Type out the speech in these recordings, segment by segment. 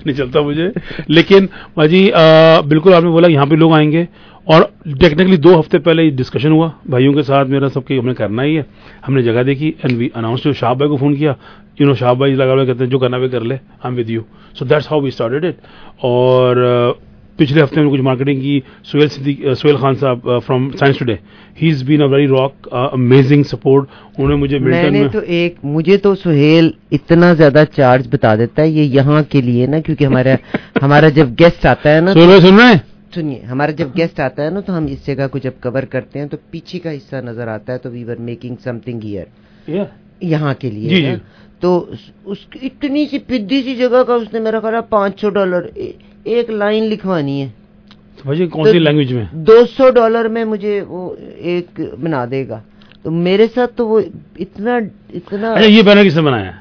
नहीं चलता मुझे। लेकिन भाजी बिल्कुल आपने बोला यहाँ पे लोग आएंगे, और टेक्निकली 2 हफ्ते पहले डिस्कशन हुआ भाइयों के साथ मेरा, सबके हमने करना ही है, हमने जगह देखी and we announce to Shah भाई को फ़ोन किया, शाह भाई लगा हुआ कहते हैं जो करना भी कर ले, I am with you. So that's how we started it. और पिछले हफ्ते में कुछ मार्केटिंग की, सुहेल खान साहब from science today, he is been a very rock, amazing support. उन्होंने मुझे मुझे तो सुहेल इतना ज्यादा चार्ज बता देता है, ये यहाँ के लिए ना, क्योंकि हमारा जब गेस्ट आता है ना, सुन रहे हैं, सुनिए, हमारा जब गेस्ट आता है ना, तो हम इस जगह को जब कवर करते हैं तो पीछे का हिस्सा नजर आता है, तो we were making something here, यहाँ के लिए जी। तो उसकी इतनी सी पिद्दी सी जगह का उसने मेरा कहा $500 एक लाइन लिखवानी है। तो कौन सी लैंग्वेज में? $200 में मुझे वो एक बना देगा। तो मेरे साथ तो वो इतना अच्छा, ये बैनर किसने बनाया?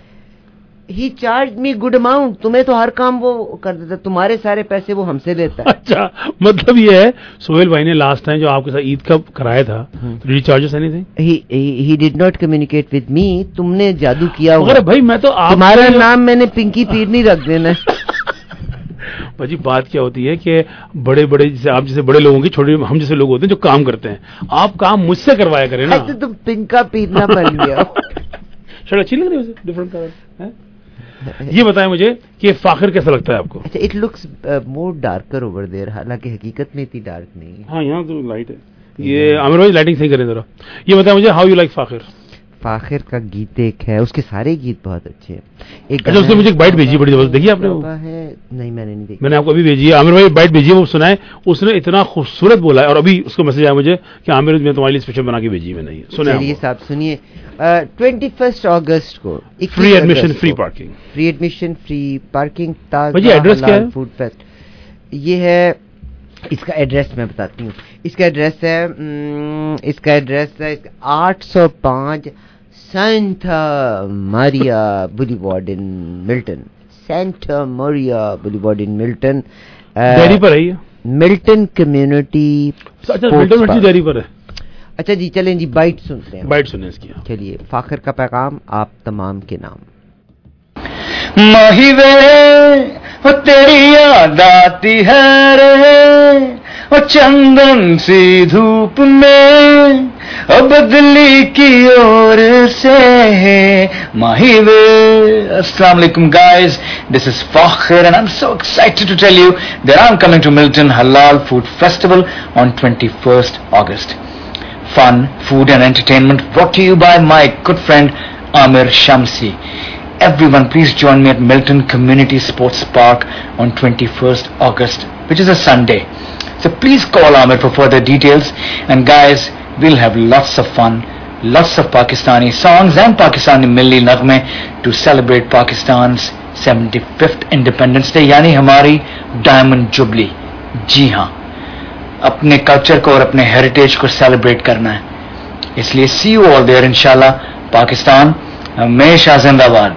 He charge me good amount. तुम्हें तो हर काम वो कर देता, तुम्हारे सारे पैसे वो हमसे लेता है। अच्छा, मतलब ये है सोहेल भाई ने लास्ट टाइम जो आपके साथ ईद का कराया था, recharges anything? He did not communicate with me. तुमने जादू किया होगा। अरे भाई मैं तो तुम्हारा नाम मैंने पिंकी पीर नहीं रख देना। भाजी बात क्या होती है कि बड़े बड़े जैसे आप जैसे बड़े लोगों की, छोटे हम जैसे लोग होते हैं जो काम करते हैं, आप काम मुझसे करवाया करें ना। तो तुम पिंका पीर ना बन गया। शर्ट अच्छी लग रही है, डिफरेंट कलर है। ये बताएं मुझे कि फाखिर कैसा लगता है आपको? अच्छा, it looks more darker over there, हालांकि हकीकत में इतनी डार्क नहीं है। हाँ, यहाँ तो लाइट है। ये आमिर भाई लाइटिंग सही करें जरा। ये बताएं मुझे, how you like Fakhir? Fakhir का गीत एक है, उसके सारे गीत बहुत अच्छे हैं। अच्छा, उसने मुझे एक बाइट भेजी बड़ी जबरदस्त, देखिए आपने? नहीं, मैंने नहीं देखी। मैंने आपको अभी भेजी है। आमिर भाई बाइट भेजी है, वो सुनाए। उसने इतना खूबसूरत बोला है, और अभी उसको मैसेज आया मुझे कि आमिर मैं तुम्हारे लिए स्पेशल बना के भेजी। मैं नहीं सुना। चलिए साहब सुनिए, 21 अगस्त को free admission free parking, free admission free parking, address क्या है? Food fest. ये है, इसका एड्रेस मैं बताती हूँ। इसका एड्रेस है 805 Santa Maria boulevard in Milton. Santa Maria boulevard in Milton, dairy पर है ये, मिल्टन कम्युनिटी। अच्छा, मिल्टन डेयरी पर है। अच्छा जी, चलें जी, बाइट सुनते हैं। बाइट सुने इसकी। चलिए, फाखिर का पैगाम आप तमाम के नाम। माहिवे वो तेरी याद आती है रे, वो चंदन सी धूप में, ओ बदली की ओर से माहिवे। Assalamu alaikum guys, this is Fakhir and I'm so excited to tell you that I'm coming to Milton Halal Food Festival on 21st August. Fun, food and entertainment brought to you by my good friend Amir Shamsi. Everyone please join me at Milton Community Sports Park on 21st August, which is a Sunday. So please call Amir for further details, and guys, we'll have lots of fun, lots of Pakistani songs and Pakistani Milli Naghme to celebrate Pakistan's 75th Independence Day, यानी हमारी Diamond Jubilee। जी हाँ, अपने culture को और अपने heritage को celebrate करना है, इसलिए सी यू ऑल देयर इंशाल्लाह। पाकिस्तान हमेशा जिंदाबाद।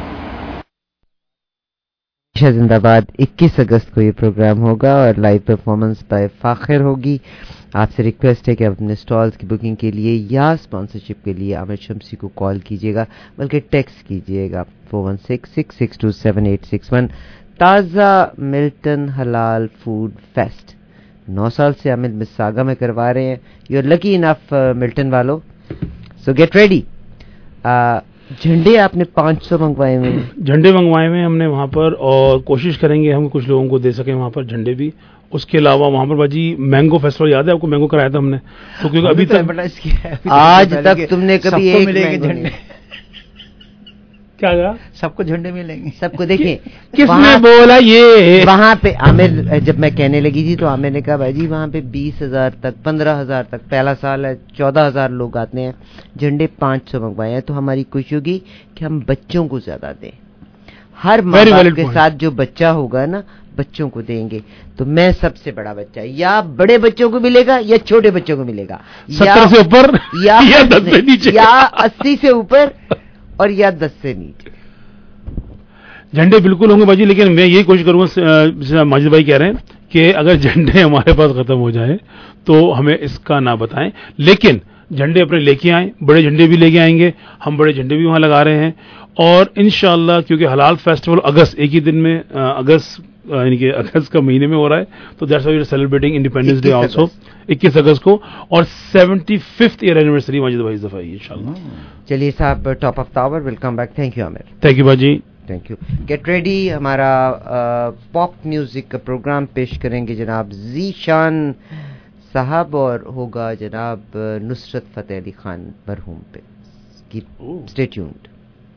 जिंदाबाद। 21 अगस्त को ये प्रोग्राम होगा और लाइव परफॉर्मेंस बाय फाखिर होगी। आपसे रिक्वेस्ट है कि आप अपने स्टॉल्स की बुकिंग के लिए या स्पॉन्सरशिप के लिए आमिर शम्सी को कॉल कीजिएगा, बल्कि टेक्स्ट कीजिएगा 4166627861। ताज़ा मिल्टन हलाल फूड फेस्ट 9 साल से आमिर मिसागा में करवा रहे हैं। You are lucky enough Milton वालों, सो गेट रेडी। झंडे आपने 500 मंगवाए हुए हैं? झंडे मंगवाए हुए हमने वहाँ पर, और कोशिश करेंगे हम कुछ लोगों को दे सकें वहाँ पर झंडे भी। उसके अलावा वहाँ पर बाजी मैंगो फेस्टिवल, याद है आपको? मैंगो कराया था हमने, तो क्योंकि अभी तक आज तक तुमने कभी एक झंडे क्या कहा? सबको झंडे मिलेंगे, सबको। देखिए किसने बोला ये? वहाँ पे आमिर, जब मैं कहने लगी थी तो आमिर ने कहा भाई जी वहाँ पे 20,000 तक 15,000 तक, पहला साल है 14,000 लोग आते हैं, झंडे 500 मंगवाए हैं। तो हमारी कोशिश होगी कि हम बच्चों को ज्यादा दें। हर माँ बाप के साथ जो बच्चा होगा ना, बच्चों को देंगे। तो मैं सबसे बड़ा बच्चा, या बड़े बच्चों को मिलेगा या छोटे बच्चों को मिलेगा, 70 से ऊपर या 10 से नीचे, या 80 से ऊपर और या 10 से नीचे। झंडे बिल्कुल होंगे बाजी, लेकिन मैं यही कोशिश करूंगा, माजिद भाई कह रहे हैं कि अगर झंडे हमारे पास खत्म हो जाए तो हमें इसका ना बताएं, लेकिन झंडे अपने लेके आए, बड़े झंडे भी लेके आएंगे, हम बड़े झंडे भी वहां लगा रहे हैं। और इंशाल्लाह क्योंकि हलाल फेस्टिवल अगस्त एक ही दिन में अगस्त यानी कि अगस्त का महीने में हो रहा है, तो that's why we are celebrating independence day also 21 अगस्त को, और 75th ईयर एनिवर्सरी माजिद भाई दफा इंशाल्लाह। चलिए साहब, top of the hour, will come back. Thank you Aamir. Thank you बाजी, थैंक यू। गेट रेडी, हमारा पॉप म्यूजिक का प्रोग्राम पेश करेंगे जनाब ज़ीशान साहब, और होगा जनाब नुसरत फतेह अली खान मरहूम पे। Stay tuned.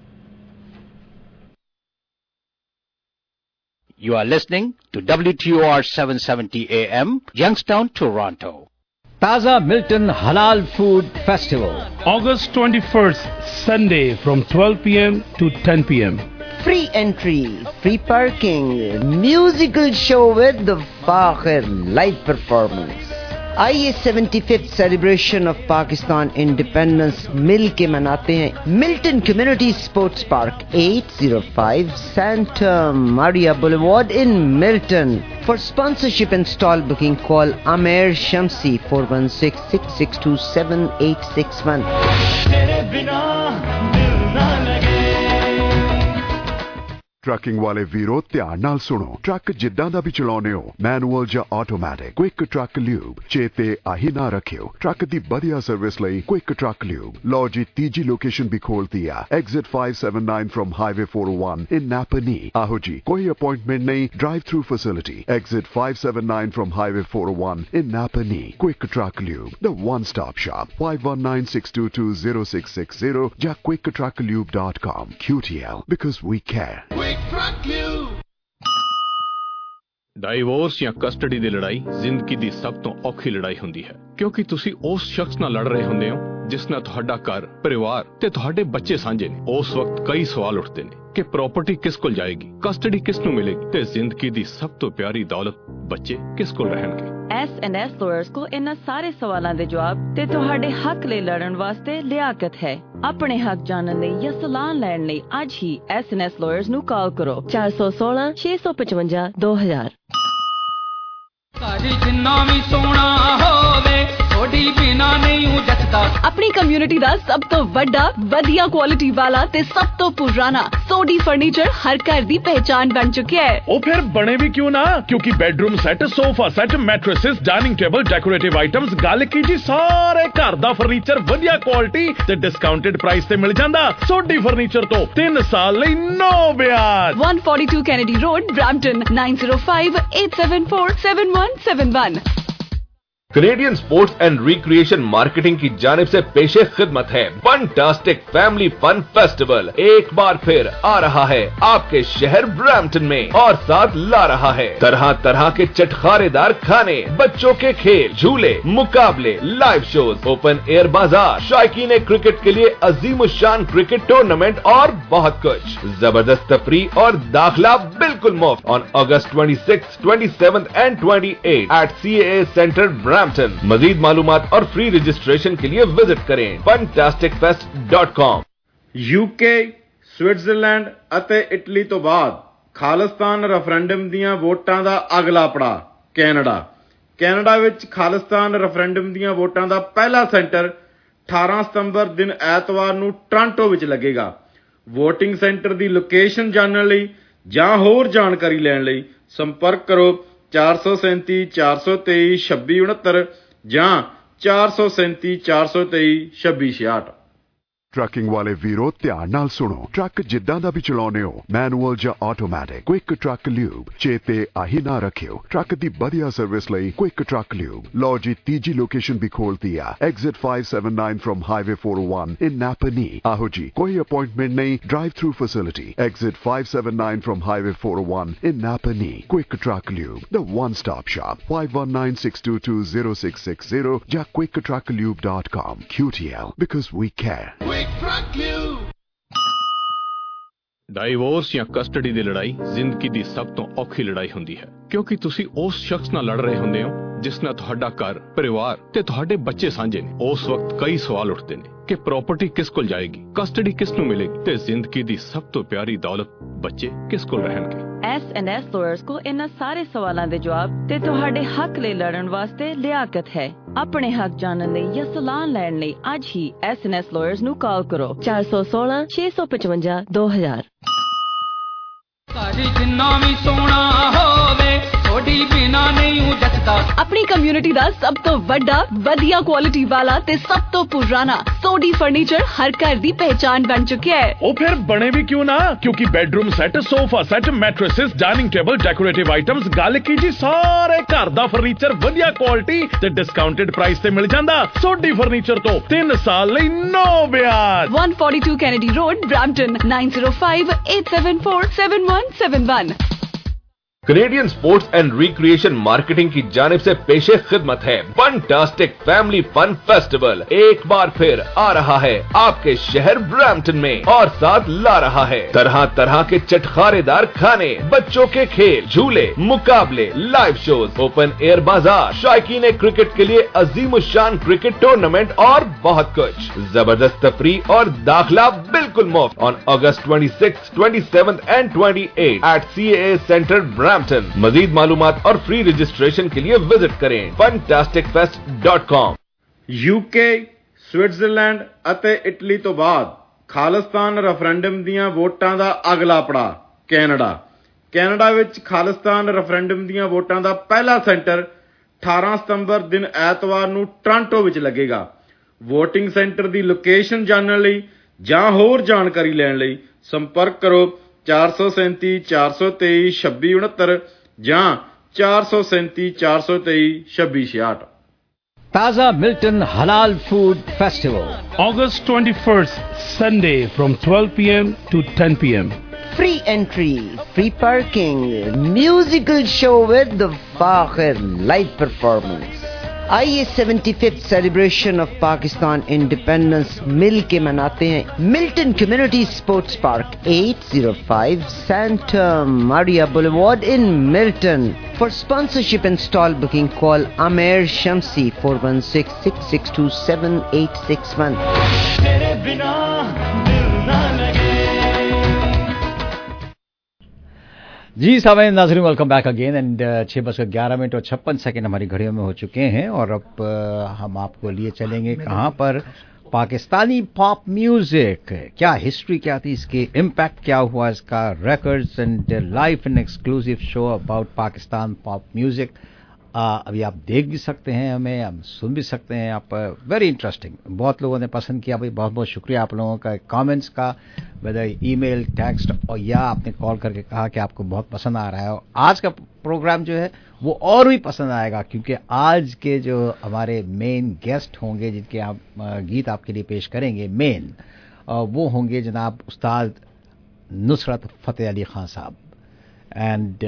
You are listening to WTOR 770 AM, Youngstown, Toronto. Taza Milton Halal Food Festival. August 21st, Sunday from 12 p.m. to 10 p.m. Free entry, free parking, musical show with the Fakhir live performance. आइए 75th celebration of Pakistan independence मिल के मनाते हैं। Milton community sports park, 805 Santa Maria boulevard in Milton. For sponsorship and stall booking call Aamir Shamsi 4166627861। Trucking वाले वीरो ध्यान नाल सुनो। ट्रक जिद्दां दा भी चलाउने हो, मैनुअल ਜਾਂ ਆਟੋਮੈਟਿਕ, क्विक ट्रक ल्यूब चेते आही ना रखियो। ट्रक दी बढ़िया सर्विस लई क्विक ट्रक ल्यूब। लो जी तीजी लोकेशन भी खोलती है, exit 579 from highway 401 in Napanee. आहो जी, कोई अपॉइंटमेंट नहीं, drive through facility, exit 579 from highway 401 in Napanee. Quick truck lube, the one stop shop, 5196220660 या quicktrucklube.com। QTL, because we care। Divorce ਜਾਂ ਕਸਟਡੀ ਦੀ ਲੜਾਈ ਜ਼ਿੰਦਗੀ ਦੀ ਸਭ ਤੋਂ ਔਖੀ ਲੜਾਈ ਹੁੰਦੀ ਹੈ, ਕਿਉਂਕਿ ਤੁਸੀਂ ਉਸ ਸ਼ਖਸ ਨਾਲ ਲੜ ਰਹੇ ਹੁੰਦੇ ਹੋ ਜਿਸ ਨਾਲ ਤੁਹਾਡਾ ਘਰ, ਪਰਿਵਾਰ ਤੇ ਤੁਹਾਡੇ ਬੱਚੇ ਸਾਂਝੇ ਨੇ। ਉਸ ਵਕਤ ਕਈ ਸਵਾਲ ਉੱਠਦੇ ਨੇ ਕਿ ਪ੍ਰਾਪਰਟੀ ਕਿਸ ਕੋਲ ਜਾਏਗੀ, ਕਸਟਡੀ ਕਿਸ ਨੂੰ ਮਿਲੇਗੀ ਤੇ ਜ਼ਿੰਦਗੀ ਦੀ ਸਭ ਤੋਂ ਪਿਆਰੀ ਦੌਲਤ ਬੱਚੇ ਕਿਸ ਕੋਲ ਰਹਿਣਗੇ। S&S ਲਾਇਰਸ ਕੋ ਇਹਨਾਂ ਸਾਰੇ ਸਵਾਲਾਂ ਦੇ ਜਵਾਬ ਤੇ ਤੁਹਾਡੇ ਹੱਕ ਲਈ ਲੜਨ ਵਾਸਤੇ ਲਿਆਕਤ ਹੈ। ਆਪਣੇ ਹੱਕ ਜਾਣਨ ਲਈ ਜਾਂ ਸਲਾਹ ਲੈਣ ਲਈ ਅੱਜ ਹੀ S&S ਲਾਇਰਸ ਨੂੰ ਕਾਲ ਕਰੋ 416 655 2000। ਸਾਡੀ ਜਿੰਨਾ ਵੀ ਸੋਹਣਾ ਹੋਵੇ ਥੋੜੀ ਬਿਨਾ ਨਹੀਂ ਹੂੰ ਜੱਟਦਾ। ਆਪਣੀ ਕਮਿਊਨਿਟੀ ਦਾ ਸਭ ਤੋਂ ਵੱਡਾ, ਵਧੀਆ ਕੁਆਲਿਟੀ ਵਾਲਾ ਤੇ ਸਭ ਤੋਂ ਪੁਰਾਣਾ ਸੋਡੀ ਫਰਨੀਚਰ ਹਰ ਘਰ ਦੀ ਪਹਿਚਾਨ ਬਣ ਚੁੱਕਿਆ ਹੈ। ਉਹ ਫਿਰ ਬਣੇ ਵੀ ਕਿਉਂ ਨਾ, ਕਿਉਂਕਿ bedroom set, sofa set, mattresses, dining table, decorative items, ਗੱਲ ਕੀ ਜੀ ਸਾਰੇ ਘਰ ਦਾ ਫਰਨੀਚਰ ਵਧੀਆ ਕੁਆਲਿਟੀ ਤੇ ਡਿਸਕਾਊਂਟਡ ਪ੍ਰਾਈਸ ਤੇ ਮਿਲ ਜਾਂਦਾ। ਸੋਡੀ ਫਰਨੀਚਰ ਤੋਂ 3 ਸਾਲ ਲਈ ਨੋ ਵਿਆਜ। 142 Kennedy road, Brampton 9058747171। Canadian sports and recreation marketing की जानिब से पेशे खिदमत है फंटास्टिक फैमिली फन फेस्टिवल। एक बार फिर आ रहा है आपके शहर ब्रैम्पटन में और साथ ला रहा है तरह तरह के चटखारेदार खाने, बच्चों के खेल, झूले, मुकाबले, लाइव शोज, ओपन एयर बाजार, शायकीन क्रिकेट के लिए अजीम शान क्रिकेट टूर्नामेंट और बहुत कुछ। जबरदस्त तफरीह और दाखिला बिल्कुल मुफ्त on August 26, 27 and 28 at CAA centre Brampton. मजीद मालूमात और फ्री रजिस्ट्रेशन के लिए विजिट करें fantasticfest.com। यूके, स्विट्जरलैंड ਅਤੇ ਇਟਲੀ ਤੋਂ ਬਾਅਦ ਖਾਲਿਸਤਾਨ ਰੈਫਰੈਂਡਮ ਦੀਆਂ ਵੋਟਾਂ ਦਾ ਅਗਲਾ ਪੜਾਅ ਕੈਨੇਡਾ ਵਿੱਚ ਖਾਲਿਸਤਾਨ ਰੈਫਰੈਂਡਮ ਦੀਆਂ ਵੋਟਾਂ ਦਾ ਪਹਿਲਾ ਸੈਂਟਰ 18 ਸਤੰਬਰ ਦਿਨ ਐਤਵਾਰ ਨੂੰ ਟੋਰਾਂਟੋ ਵਿੱਚ ਲੱਗੇਗਾ। ਵੋਟਿੰਗ ਸੈਂਟਰ ਦੀ ਲੋਕੇਸ਼ਨ ਜਾਣਨ ਲਈ ਜਾਂ ਹੋਰ ਜਾਣਕਾਰੀ ਲੈਣ ਲਈ ਸੰਪਰਕ ਕਰੋ 437 423 2669 ਜਾਂ 437 423 2666। ट्रकिंग वाले वीरो ध्यान नाल सुनो। ट्रक जिद्दां दा भी चलाउने हो, मैनुअल ਜਾਂ ਆਟੋਮੈਟਿਕ, क्विक ट्रक ल्यूब चेते आही ना रखियो। ट्रक दी बढ़िया सर्विस लई क्विक ट्रक ल्यूब। लो जी तीजी लोकेशन भी खोलती है, exit 579 from highway 401 in Napanee. आहो जी, कोई अपॉइंटमेंट नहीं, drive through facility, exit 579 from highway 401 in Napanee. Quick truck lube, the one stop shop, 5196220660 या quicktrucklube.com। QTL, because we care। Divorce ਜਾਂ ਕਸਟਡੀ ਦੀ ਲੜਾਈ ਜ਼ਿੰਦਗੀ ਦੀ ਸਭ ਤੋਂ ਔਖੀ ਲੜਾਈ ਹੁੰਦੀ ਹੈ, ਕਿਉਂਕਿ ਤੁਸੀਂ ਉਸ ਸ਼ਖਸ ਨਾਲ ਲੜ ਰਹੇ ਹੁੰਦੇ ਹੋ ਜਿਸ ਨਾਲ ਤੁਹਾਡਾ ਘਰ, ਪਰਿਵਾਰ ਤੇ ਤੁਹਾਡੇ ਬੱਚੇ ਸਾਂਝੇ ਨੇ। ਉਸ ਵਕਤ ਕਈ ਸਵਾਲ ਉੱਠਦੇ ਨੇ ਕਿ ਪ੍ਰਾਪਰਟੀ ਕਿਸ ਕੋਲ ਜਾਏਗੀ, ਕਸਟਡੀ ਕਿਸ ਨੂੰ ਮਿਲੇਗੀ ਤੇ ਜ਼ਿੰਦਗੀ ਦੀ ਸਭ ਤੋਂ ਪਿਆਰੀ ਦੌਲਤ ਬੱਚੇ ਕਿਸ ਕੋਲ ਰਹਿਣਗੇ। S&S Lawyers ਕੋ ਇਹਨਾਂ ਸਾਰੇ ਸਵਾਲਾਂ ਦੇ ਜਵਾਬ ਤੇ ਤੁਹਾਡੇ ਹੱਕ ਲਈ ਲੜਨ ਵਾਸਤੇ ਲਿਆਕਤ ਹੈ। ਆਪਣੇ ਹੱਕ ਜਾਣਨ ਲਈ ਜਾਂ ਸਲਾਹ ਲੈਣ ਲਈ ਅੱਜ ਹੀ S&S Lawyers ਨੂੰ ਕਾਲ ਕਰੋ 416 655 2000। ਸਾਰੀ ਜਿੰਨਾ ਵੀ ਸੋਹਣਾ ਹੋਵੇ ਥੋੜੀ ਬਿਨਾ ਨਹੀਂ ਜੱਟਦਾ। ਆਪਣੀ ਕਮਿਊਨਿਟੀ ਦਾ ਸਭ ਤੋਂ ਵੱਡਾ ਵਧੀਆ ਕੁਆਲਿਟੀ ਵਾਲਾ ਤੇ ਸਭ ਤੋਂ ਪੁਰਾਣਾ ਸੋਡੀ ਫਰਨੀਚਰ ਹਰ ਘਰ ਦੀ ਪਹਿਚਾਨ ਬਣ ਚੁੱਕਿਆ ਹੈ। ਉਹ ਫਿਰ ਬਣੇ ਵੀ ਕਿਉਂ ਨਾ, ਕਿਉਂਕਿ bedroom set, sofa set, mattresses, dining table, decorative items, ਗੱਲ ਕੀ ਜੀ ਸਾਰੇ ਘਰ ਦਾ ਫਰਨੀਚਰ ਵਧੀਆ ਕੁਆਲਿਟੀ ਤੇ ਡਿਸਕਾਊਂਟਡ ਪ੍ਰਾਈਸ ਤੇ ਮਿਲ ਜਾਂਦਾ। ਸੋਡੀ ਫਰਨੀਚਰ ਤੋਂ 3 ਸਾਲ ਲਈ ਨੋ ਵਿਆਜ। 142 Kennedy road, Brampton 9058747171। Canadian sports and recreation marketing की जानिब से पेशे खिदमत है फंटास्टिक फैमिली फन फेस्टिवल। एक बार फिर आ रहा है आपके शहर ब्रैम्पटन में और साथ ला रहा है तरह तरह के चटखारेदार खाने, बच्चों के खेल, झूले, मुकाबले, लाइव शोज, ओपन एयर बाजार, शायकीन क्रिकेट के लिए अजीमुशान क्रिकेट टूर्नामेंट और बहुत कुछ। जबरदस्त तफरीह और दाखिला बिल्कुल मुफ्त ऑन August 26, 27 and 28 at CAA Center Brampton. मजीद मालूमात और फ्री रजिस्ट्रेशन के लिए विजिट करें fantasticfest.com। UK, ਸਵਿਟਜ਼ਰਲੈਂਡ ਅਤੇ ਇਟਲੀ ਤੋਂ ਬਾਅਦ ਖਾਲਿਸਤਾਨ ਰੈਫਰੈਂਡਮ ਦੀਆਂ ਵੋਟਾਂ ਦਾ ਅਗਲਾ ਪੜਾਅ ਕੈਨੇਡਾ। ਕੈਨੇਡਾ ਵਿੱਚ ਖਾਲਿਸਤਾਨ ਰੈਫਰੈਂਡਮ ਦੀਆਂ ਵੋਟਾਂ ਦਾ ਪਹਿਲਾ ਸੈਂਟਰ 18 ਸਤੰਬਰ ਦਿਨ ਐਤਵਾਰ ਨੂੰ ਟੋਰਾਂਟੋ ਵਿੱਚ ਲੱਗੇਗਾ। ਵੋਟਿੰਗ ਸੈਂਟਰ ਦੀ ਲੋਕੇਸ਼ਨ ਜਾਣਨ ਲਈ ਜਾਂ ਹੋਰ ਜਾਣਕਾਰੀ ਲੈਣ ਲਈ ਸੰਪਰਕ ਕਰੋ 437 423 2669 ਜਾਂ 437 423 2666। Taza Milton Halal Food Festival, August 21st, Sunday from 12 p.m. to 10 p.m. Free entry, free parking, musical show with the Fakhir live performance। आइए 75th celebration of Pakistan independence मिल के मनाते हैं Milton community sports park 805 Santa Maria boulevard in Milton. For sponsorship and stall booking call Aamir Shamsi 4166627861। तेरे बिना दिल ना लगे। जी सामईन नाज़रीन, वेलकम बैक अगेन एंड 6:11 और 56 हमारी घड़ियों में हो चुके हैं और अब हम आपको लिए चलेंगे कहाँ पर, पाकिस्तानी पॉप म्यूजिक। क्या हिस्ट्री क्या थी इसकी, इम्पैक्ट क्या हुआ इसका, records and live and exclusive show about Pakistan pop music. अभी आप देख भी सकते हैं, हमें हम सुन भी सकते हैं। आप वेरी इंटरेस्टिंग, बहुत लोगों ने पसंद किया भाई, बहुत बहुत शुक्रिया आप लोगों का कमेंट्स का, वेदर ईमेल, टेक्स्ट और या आपने कॉल करके कहा कि आपको बहुत पसंद आ रहा है। और आज का प्रोग्राम जो है वो और भी पसंद आएगा क्योंकि आज के जो हमारे मेन गेस्ट होंगे जिनके आप गीत आपके लिए पेश करेंगे मेन, वो होंगे जनाब उस्ताद नुसरत फ़तेह अली खान साहब। एंड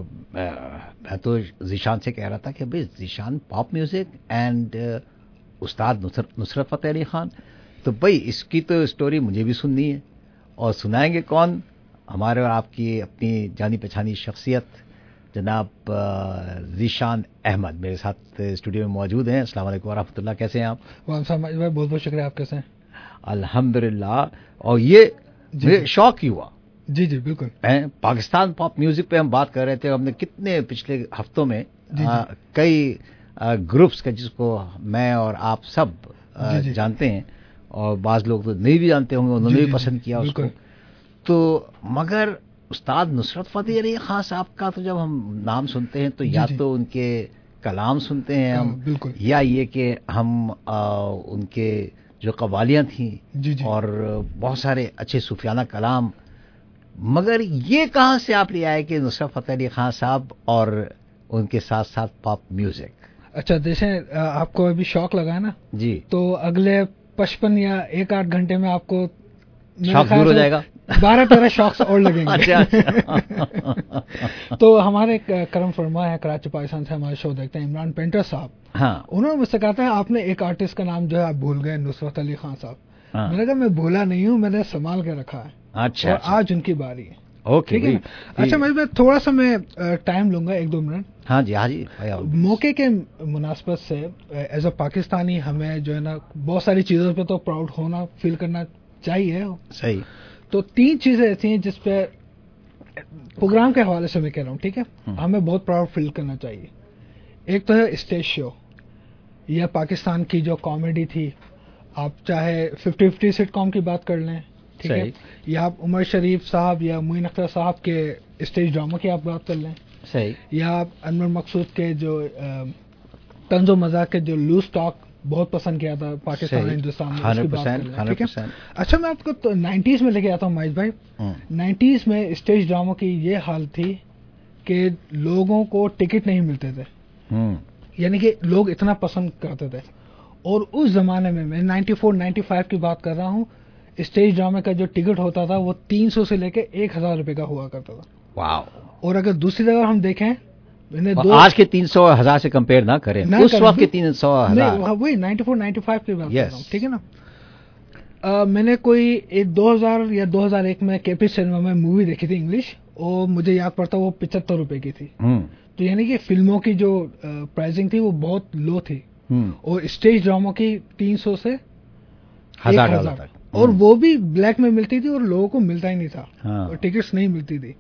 मैं तो ज़ीशान से कह रहा था कि भाई ज़ीशान पॉप म्यूज़िक एंड उस्ताद नुसरत फ़तेह अली खान, तो भाई इसकी तो स्टोरी मुझे भी सुननी है। और सुनाएंगे कौन, हमारे और आपकी अपनी जानी पहचानी शख्सियत जनाब ज़ीशान अहमद मेरे साथ स्टूडियो में मौजूद हैं। अस्सलाम वालेकुम वरहमतुल्लाह, कैसे हैं आप? भाई बहुत बहुत शुक्रिया, आप कैसे हैं? अल्हम्दुलिल्लाह। और ये शौक ही हुआ। जी जी बिल्कुल। पाकिस्तान पॉप म्यूजिक पे हम बात कर रहे थे, हमने कितने पिछले हफ्तों में कई ग्रुप्स का जिसको मैं और आप सब जानते हैं और बाज लोग तो नहीं भी जानते होंगे, उन्होंने भी पसंद किया उसको। तो मगर उस्ताद नुसरत फ़तेह अली खान साहब का तो जब हम नाम सुनते हैं तो या तो उनके कलाम सुनते हैं हम, या ये कि हम उनके जो कवालियाँ थी और बहुत सारे अच्छे सूफियाना कलाम, मगर ये कहाँ से आप ले आए कि नुसरत फ़तेह अली खान साहब और उनके साथ साथ पॉप म्यूजिक? अच्छा, जैसे आपको अभी शौक लगा है ना जी, तो अगले 55 या 1-8 घंटे में आपको शौक दूर हो जाएगा, 12-13 शौक और लगेंगे। अच्छा। तो हमारे करम फरमा है कराची पाकिस्तान से हमारे शो देखते हैं इमरान पेंटर साहब। हाँ, उन्होंने मुझसे कहा था आपने एक आर्टिस्ट का नाम जो है आप भूल गए, नुसरत अली खान साहब। हाँ। मैंने कहा मैं भूला नहीं हूँ, मैंने संभाल के रखा है। अच्छा, और आज उनकी बारी है। ओके, ठीक है। अच्छा, मैं थोड़ा सा मैं टाइम लूंगा, 1-2 मिनट। हाँ जी, हाँ जी। मौके के मुनासबत से एज अ पाकिस्तानी हमें जो है ना बहुत सारी चीजों पे तो प्राउड होना, फील करना चाहिए। सही। तो 3 चीजें ऐसी हैं जिसपे प्रोग्राम के हवाले से मैं कह रहा हूँ, ठीक है, हमें बहुत प्राउड फील करना चाहिए। एक तो है स्टेज शो, यह पाकिस्तान की जो कॉमेडी थी, आप चाहे 50-50 सिटकॉम की बात कर लें, ठीक है, या आप उमर शरीफ साहब या मोइन अख्तर साहब के स्टेज ड्रामा की आप बात कर लें, सही, या आप अनवर मकसूद के जो तंजो मजाक के जो लूज टॉक बहुत पसंद किया था पाकिस्तान हिंदुस्तान में, उसकी बात कर लें, ठीक है। अच्छा, मैं आपको तो 90s में लेके आता हूँ महेश भाई। 90s में स्टेज ड्रामा की ये हाल थी कि लोगों को टिकट नहीं मिलते थे, यानी कि लोग इतना पसंद करते थे। और उस जमाने में, मैं 94-95 की बात कर रहा हूँ, स्टेज ड्रामे का जो टिकट होता था वो 300 से लेके 1000 रुपए का हुआ करता था। वाह। और अगर दूसरी जगह हम देखें, आज के 300,000 से कंपेयर ना करें, उस वक्त के 300,000, वही 94-95 की बात कर रहा हूँ, ठीक है ना। मैंने कोई 2000 या 2001 में केपी सिनेमा में मूवी देखी थी इंग्लिश, और मुझे याद पड़ता वो 75 रुपए की थी। तो यानी कि फिल्मों की जो प्राइसिंग थी वो बहुत लो थी, और स्टेज ड्रामा की 300 से 1000 तक, और वो भी ब्लैक में मिलती थी और लोगों को मिलता ही नहीं था, और टिकट्स नहीं मिलती थी।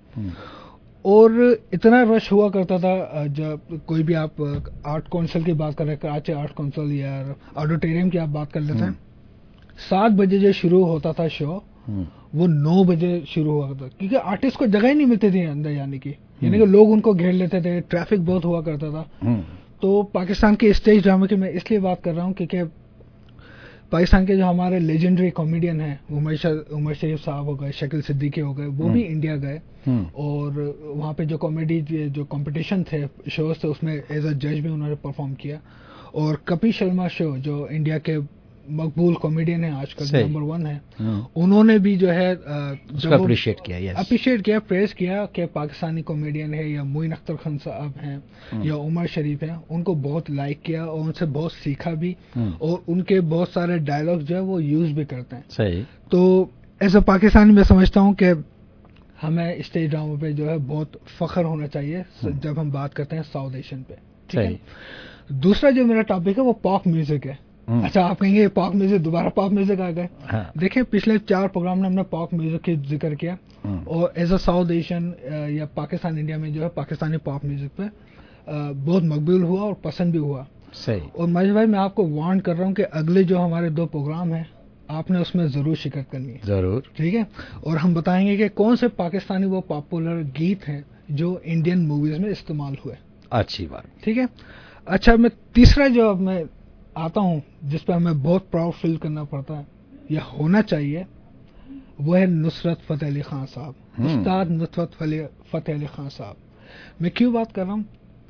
और इतना रश हुआ करता था, जब कोई भी आप आर्ट काउंसिल की बात कर रहे हैं, कराची आर्ट काउंसिल या ऑडिटोरियम की आप बात कर लेते हैं, 7 बजे जो शुरू होता था शो, वो 9 बजे शुरू हुआ था, क्योंकि आर्टिस्ट को जगह ही नहीं मिलती थी अंदर जाने की, यानी कि लोग उनको घेर लेते थे, ट्रैफिक बहुत हुआ करता था। तो पाकिस्तान के स्टेज ड्रामा की मैं इसलिए बात कर रहा हूँ क्योंकि पाकिस्तान के जो हमारे लेजेंडरी कॉमेडियन हैं, उमर शरीफ साहब हो गए, शकील सिद्दीकी हो गए, वो भी इंडिया गए, और वहाँ पे जो कॉमेडी जो कंपटीशन थे, शोज थे, उसमें एज अ जज भी उन्होंने परफॉर्म किया। और कपिल शर्मा शो, जो इंडिया के मकबूल कॉमेडियन है आजकल, नंबर 1 है, उन्होंने भी जो है अप्रिशिएट किया, प्रेस किया कि पाकिस्तानी कॉमेडियन है, या मोइन अख्तर खान साहब हैं या उमर शरीफ हैं, उनको बहुत लाइक किया और उनसे बहुत सीखा भी, और उनके बहुत सारे डायलॉग जो है वो यूज भी करते हैं। सही। तो एज अ पाकिस्तानी मैं समझता हूँ कि हमें स्टेज ड्रामा पे जो है बहुत फख्र होना चाहिए जब हम बात करते हैं साउथ एशियन पे, ठीक है। दूसरा जो मेरा टॉपिक है वो पॉप म्यूजिक है। अच्छा, आप कहेंगे पॉप म्यूजिक, दोबारा पॉप म्यूजिक आ गए। देखिए, पिछले 4 प्रोग्राम में हमने पॉप म्यूजिक की जिक्र किया, और एज अ साउथ एशियन या पाकिस्तान इंडिया में जो है पाकिस्तानी पॉप म्यूजिक पे बहुत मकबूल हुआ और पसंद भी हुआ। सही। और महेश भाई, मैं आपको वार्न कर रहा हूँ कि अगले जो हमारे 2 प्रोग्राम है, आपने उसमें जरूर शिरकत करनी है, जरूर, ठीक है। और हम बताएंगे कि कौन से पाकिस्तानी वो पॉपुलर गीत हैं जो इंडियन मूवीज में इस्तेमाल हुए। अच्छी बात, ठीक है। अच्छा, मैं तीसरा जो अब मैं आता हूँ, जिस पर हमें बहुत प्राउड फील करना पड़ता है या होना चाहिए, वो है नुसरत फतेह अली खान साहब, उस्ताद नुसरत फतेह अली खान साहब। मैं क्यों बात कर रहा हूँ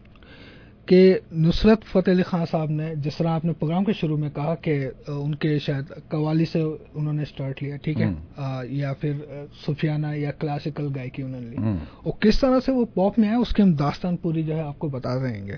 कि नुसरत फतेह अली खान साहब ने, जिस तरह आपने प्रोग्राम के शुरू में कहा कि उनके शायद कवाली से उन्होंने स्टार्ट लिया, ठीक है, या फिर सूफियाना या क्लासिकल गायकी उन्होंने ली, और किस तरह से वो पॉप में आया, उसकी हम दास्तान पूरी जो है आपको बता देंगे।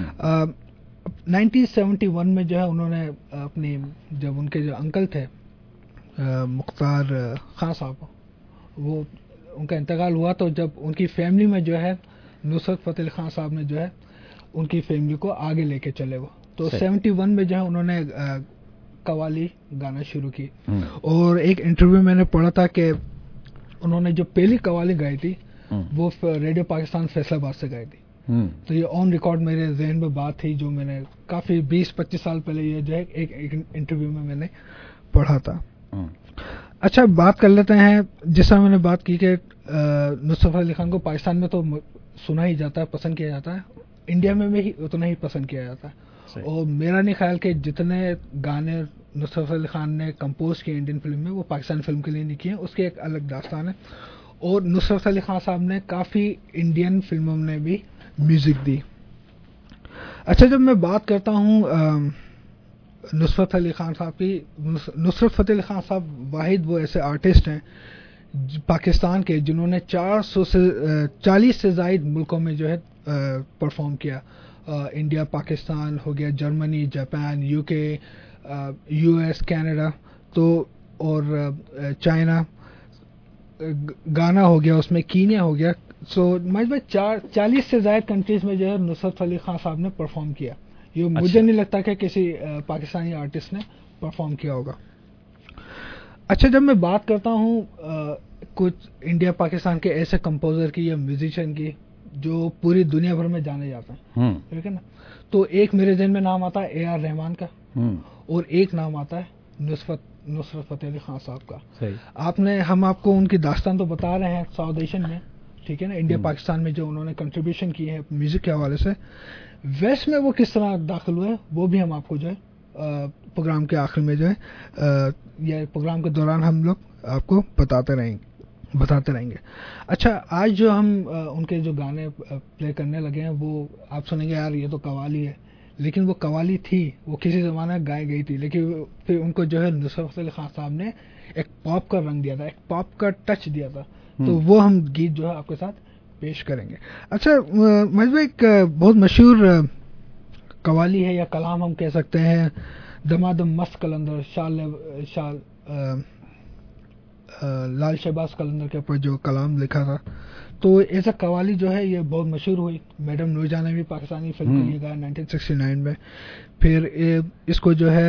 1971 में जो है उन्होंने अपनी, जब उनके जो अंकल थे मुख्तार खान साहब, वो उनका इंतकाल हुआ, तो जब उनकी फैमिली में जो है नुसरत फतेह अली खान साहब ने जो है उनकी फैमिली को आगे लेके चले वो, तो 71 में जो है उन्होंने कवाली गाना शुरू की। और एक इंटरव्यू मैंने पढ़ा था कि उन्होंने जो पहली कवाली गाई थी वो रेडियो पाकिस्तान फैसलाबाद से गाई थी। तो ये ऑन रिकॉर्ड मेरे जहन में बात थी, जो मैंने काफी 20-25 साल पहले ये जो है एक इंटरव्यू में मैंने पढ़ा था। अच्छा, बात कर लेते हैं, जैसा मैंने बात की कि नुसरत अली खान को पाकिस्तान में तो सुना ही जाता है, पसंद किया जाता है, इंडिया में भी उतना ही पसंद किया जाता है। और मेरा नहीं ख्याल कि जितने गाने नुसरत अली खान ने कंपोज किए इंडियन फिल्म में, वो पाकिस्तान फिल्म के लिए नहीं किए, उसकी एक अलग दास्तान है। और नुसरत अली खान साहब ने काफी इंडियन फिल्मों में भी म्यूजिक दी। अच्छा, जब मैं बात करता हूँ नुसरत अली खान साहब की, नुसरत फतेह अली खान साहब वाहिद वो ऐसे आर्टिस्ट हैं पाकिस्तान के जिन्होंने 40 से ज़ायद मुल्कों में जो है परफॉर्म किया। इंडिया, पाकिस्तान हो गया, Germany, Japan, UK, US, Canada, तो और चाइना, गाना हो गया, उसमें कीनिया हो गया। सो महेश भाई 40 से ज़ायद कंट्रीज में जो है नुसरत अली खान साहब ने परफॉर्म किया। ये मुझे नहीं लगता कि किसी पाकिस्तानी आर्टिस्ट ने परफॉर्म किया होगा। अच्छा, जब मैं बात करता हूँ कुछ इंडिया पाकिस्तान के ऐसे कंपोजर की या म्यूजिशियन की जो पूरी दुनिया भर में जाने जाते हैं, ठीक है ना, तो एक मेरे जहन में नाम आता है AR रहमान का, और एक नाम आता है नुसरत फतेह अली खान साहब का। हम आपको उनकी दास्तान तो बता रहे हैं साउथ एशियन में, ठीक है ना, इंडिया पाकिस्तान में जो उन्होंने कंट्रीब्यूशन की है म्यूजिक के हवाले से। वेस्ट में वो किस तरह दाखिल हुए वो भी हम आपको जो है प्रोग्राम के आखिर में जो है या प्रोग्राम के दौरान हम लोग आपको बताते रहेंगे। अच्छा, आज जो हम उनके जो गाने प्ले करने लगे हैं वो आप सुनेंगे यार ये तो कवाली है, लेकिन वो कवाली थी, वो किसी ज़माने में गाई गई थी, लेकिन फिर उनको जो है नुसरत फतेह अली खान साहब ने एक पॉप का रंग दिया था, एक पॉप का टच दिया था, तो वो हम गीत जो है आपके साथ पेश करेंगे। अच्छा महेश भाई, एक बहुत मशहूर कवाली है या कलाम हम कह सकते हैं, दमादम मस्त कलंदर लाल शहबाज कलंदर के ऊपर जो कलाम लिखा था, तो ऐसा कवाली जो है ये बहुत मशहूर हुई। मैडम नूरजहां ने भी पाकिस्तानी फिल्म के लिए गाया 1969 में। फिर इसको जो है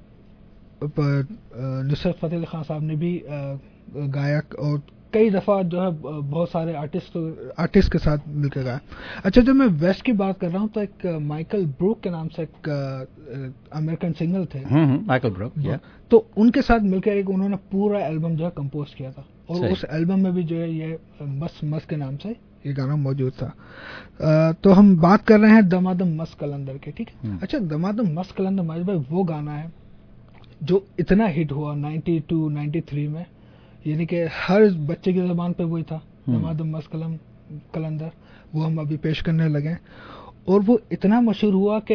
नुसरत फतेह अली खान साहब ने भी गाया, और कई दफ़ा जो है बहुत सारे आर्टिस्ट के साथ मिलकर गाया। अच्छा, जब मैं वेस्ट की बात कर रहा हूँ तो एक माइकल ब्रूक के नाम से एक अमेरिकन सिंगर थे, माइकल ब्रूक, तो उनके साथ मिलकर एक उन्होंने पूरा एल्बम जो है कंपोज किया था, और उस एल्बम में भी जो है ये मस्त के नाम से ये गाना मौजूद था। तो हम बात कर रहे हैं दमादम मस्त कलंदर के, ठीक है। अच्छा, दमादम मस्त कलंदर महेश भाई वो गाना है जो इतना हिट हुआ 92-93 में, यानी कि हर बच्चे की ज़बान पे वही था, दमादम मस्त कलंदर, वो हम अभी पेश करने लगे। और वो इतना मशहूर हुआ कि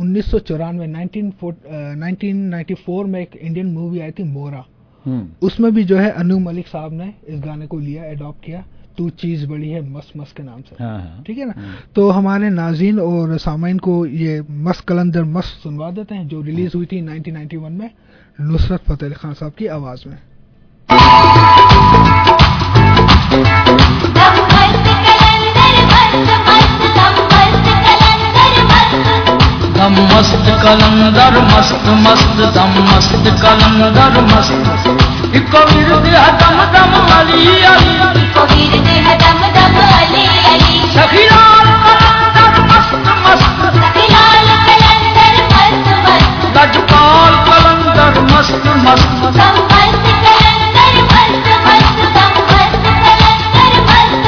1994 में एक इंडियन मूवी आई थी मोरा, उसमें भी जो है अनु मलिक साहब ने इस गाने को लिया, एडॉप्ट किया, तू चीज बड़ी है मस्त के नाम से, ठीक है ना। तो हमारे नाज़रीन और सामाइन को ये मस्त कलंदर मस्त सुनवा देते हैं, जो रिलीज हुई थी 1991 में नुसरत फतेह अली खान साहब की आवाज में। दम मस्त कलंदर मस्त मस्त दम मस्त कलंदर मस्त इको विरद है दम दम अली अली इको विरद है दम दम अली अली सखीलाल कलंदर मस्त मस्त सखीलाल कलंदर मस्त मस्त लजपाल कलंदर मस्त मस्त दम मस्त कलंदर मस्त मस्त दम मस्त कलंदर मस्त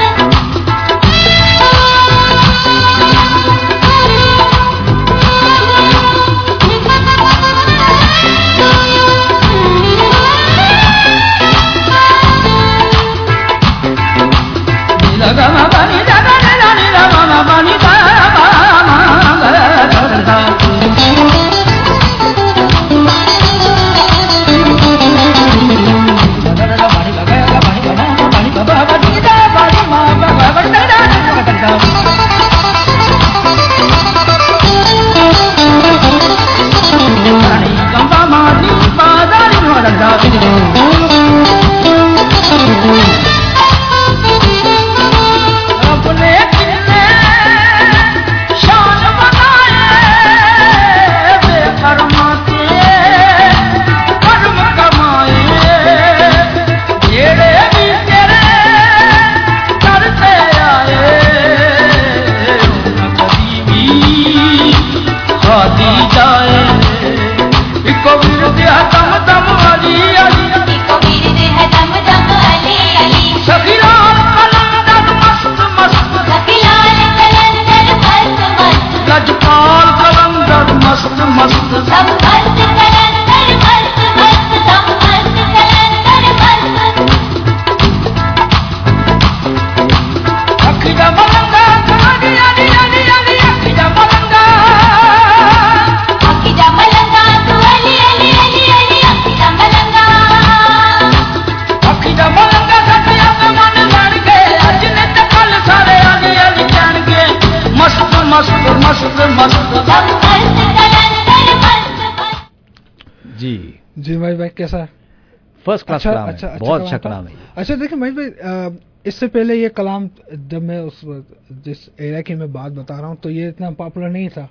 जी भाई कैसा है? फर्स्ट क्लास कलाम है, बहुत अच्छा कलाम है। अच्छा देखिए महेश भाई, इससे पहले ये कलाम जब मैं जिस एरिया की मैं बात बता रहा हूँ तो ये इतना पॉपुलर नहीं था,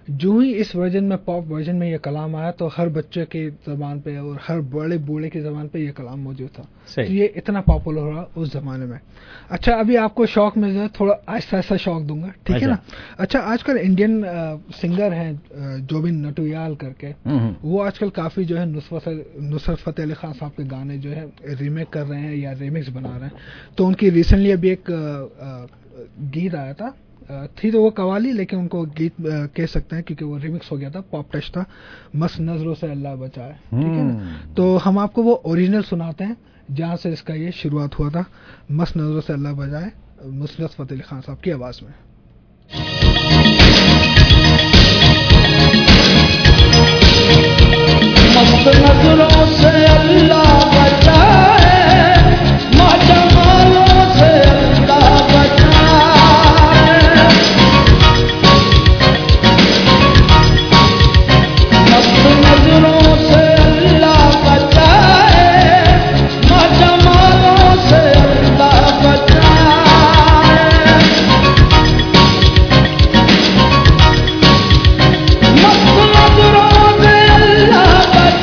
जो ही इस वर्जन में, पॉप वर्जन में ये कलाम आया, तो हर बच्चे की जबान पे और हर बड़े बूढ़े की जबान पे ये कलाम मौजूद था। तो ये इतना पॉपुलर हो रहा उस जमाने में। अच्छा, अभी आपको शौक में जो थोड़ा आहिस्ता आहिस्ता शौक दूंगा, ठीक है ना। अच्छा, आजकल इंडियन सिंगर हैं जोबिन नटुयाल करके, वो आजकल काफी जो है नुसरत फतेह अली खान साहब के गाने जो है रीमेक कर रहे हैं या रिमिक्स बना रहे हैं। तो उनकी रिसेंटली अभी एक गीत आया था, थी तो वो कवाली, लेकिन उनको गीत कह सकते हैं क्योंकि वो रिमिक्स हो गया था, पॉप टच था, मस्त नजरों से अल्लाह बचाए, ठीक है ना। तो हम आपको वो ओरिजिनल सुनाते हैं जहां से इसका ये शुरुआत हुआ था, मस्त नजरों से अल्लाह बचाए, नुसरत फतेह अली खान साहब की आवाज में। मस्त नजरों से अल्लाह बचाए, माजमालों से अल्लाह बचाए, मस्त नजरों से अल्लाह बचाए, माजमालों से अल्लाह बचाए, मस्त नजरों से अल्लाह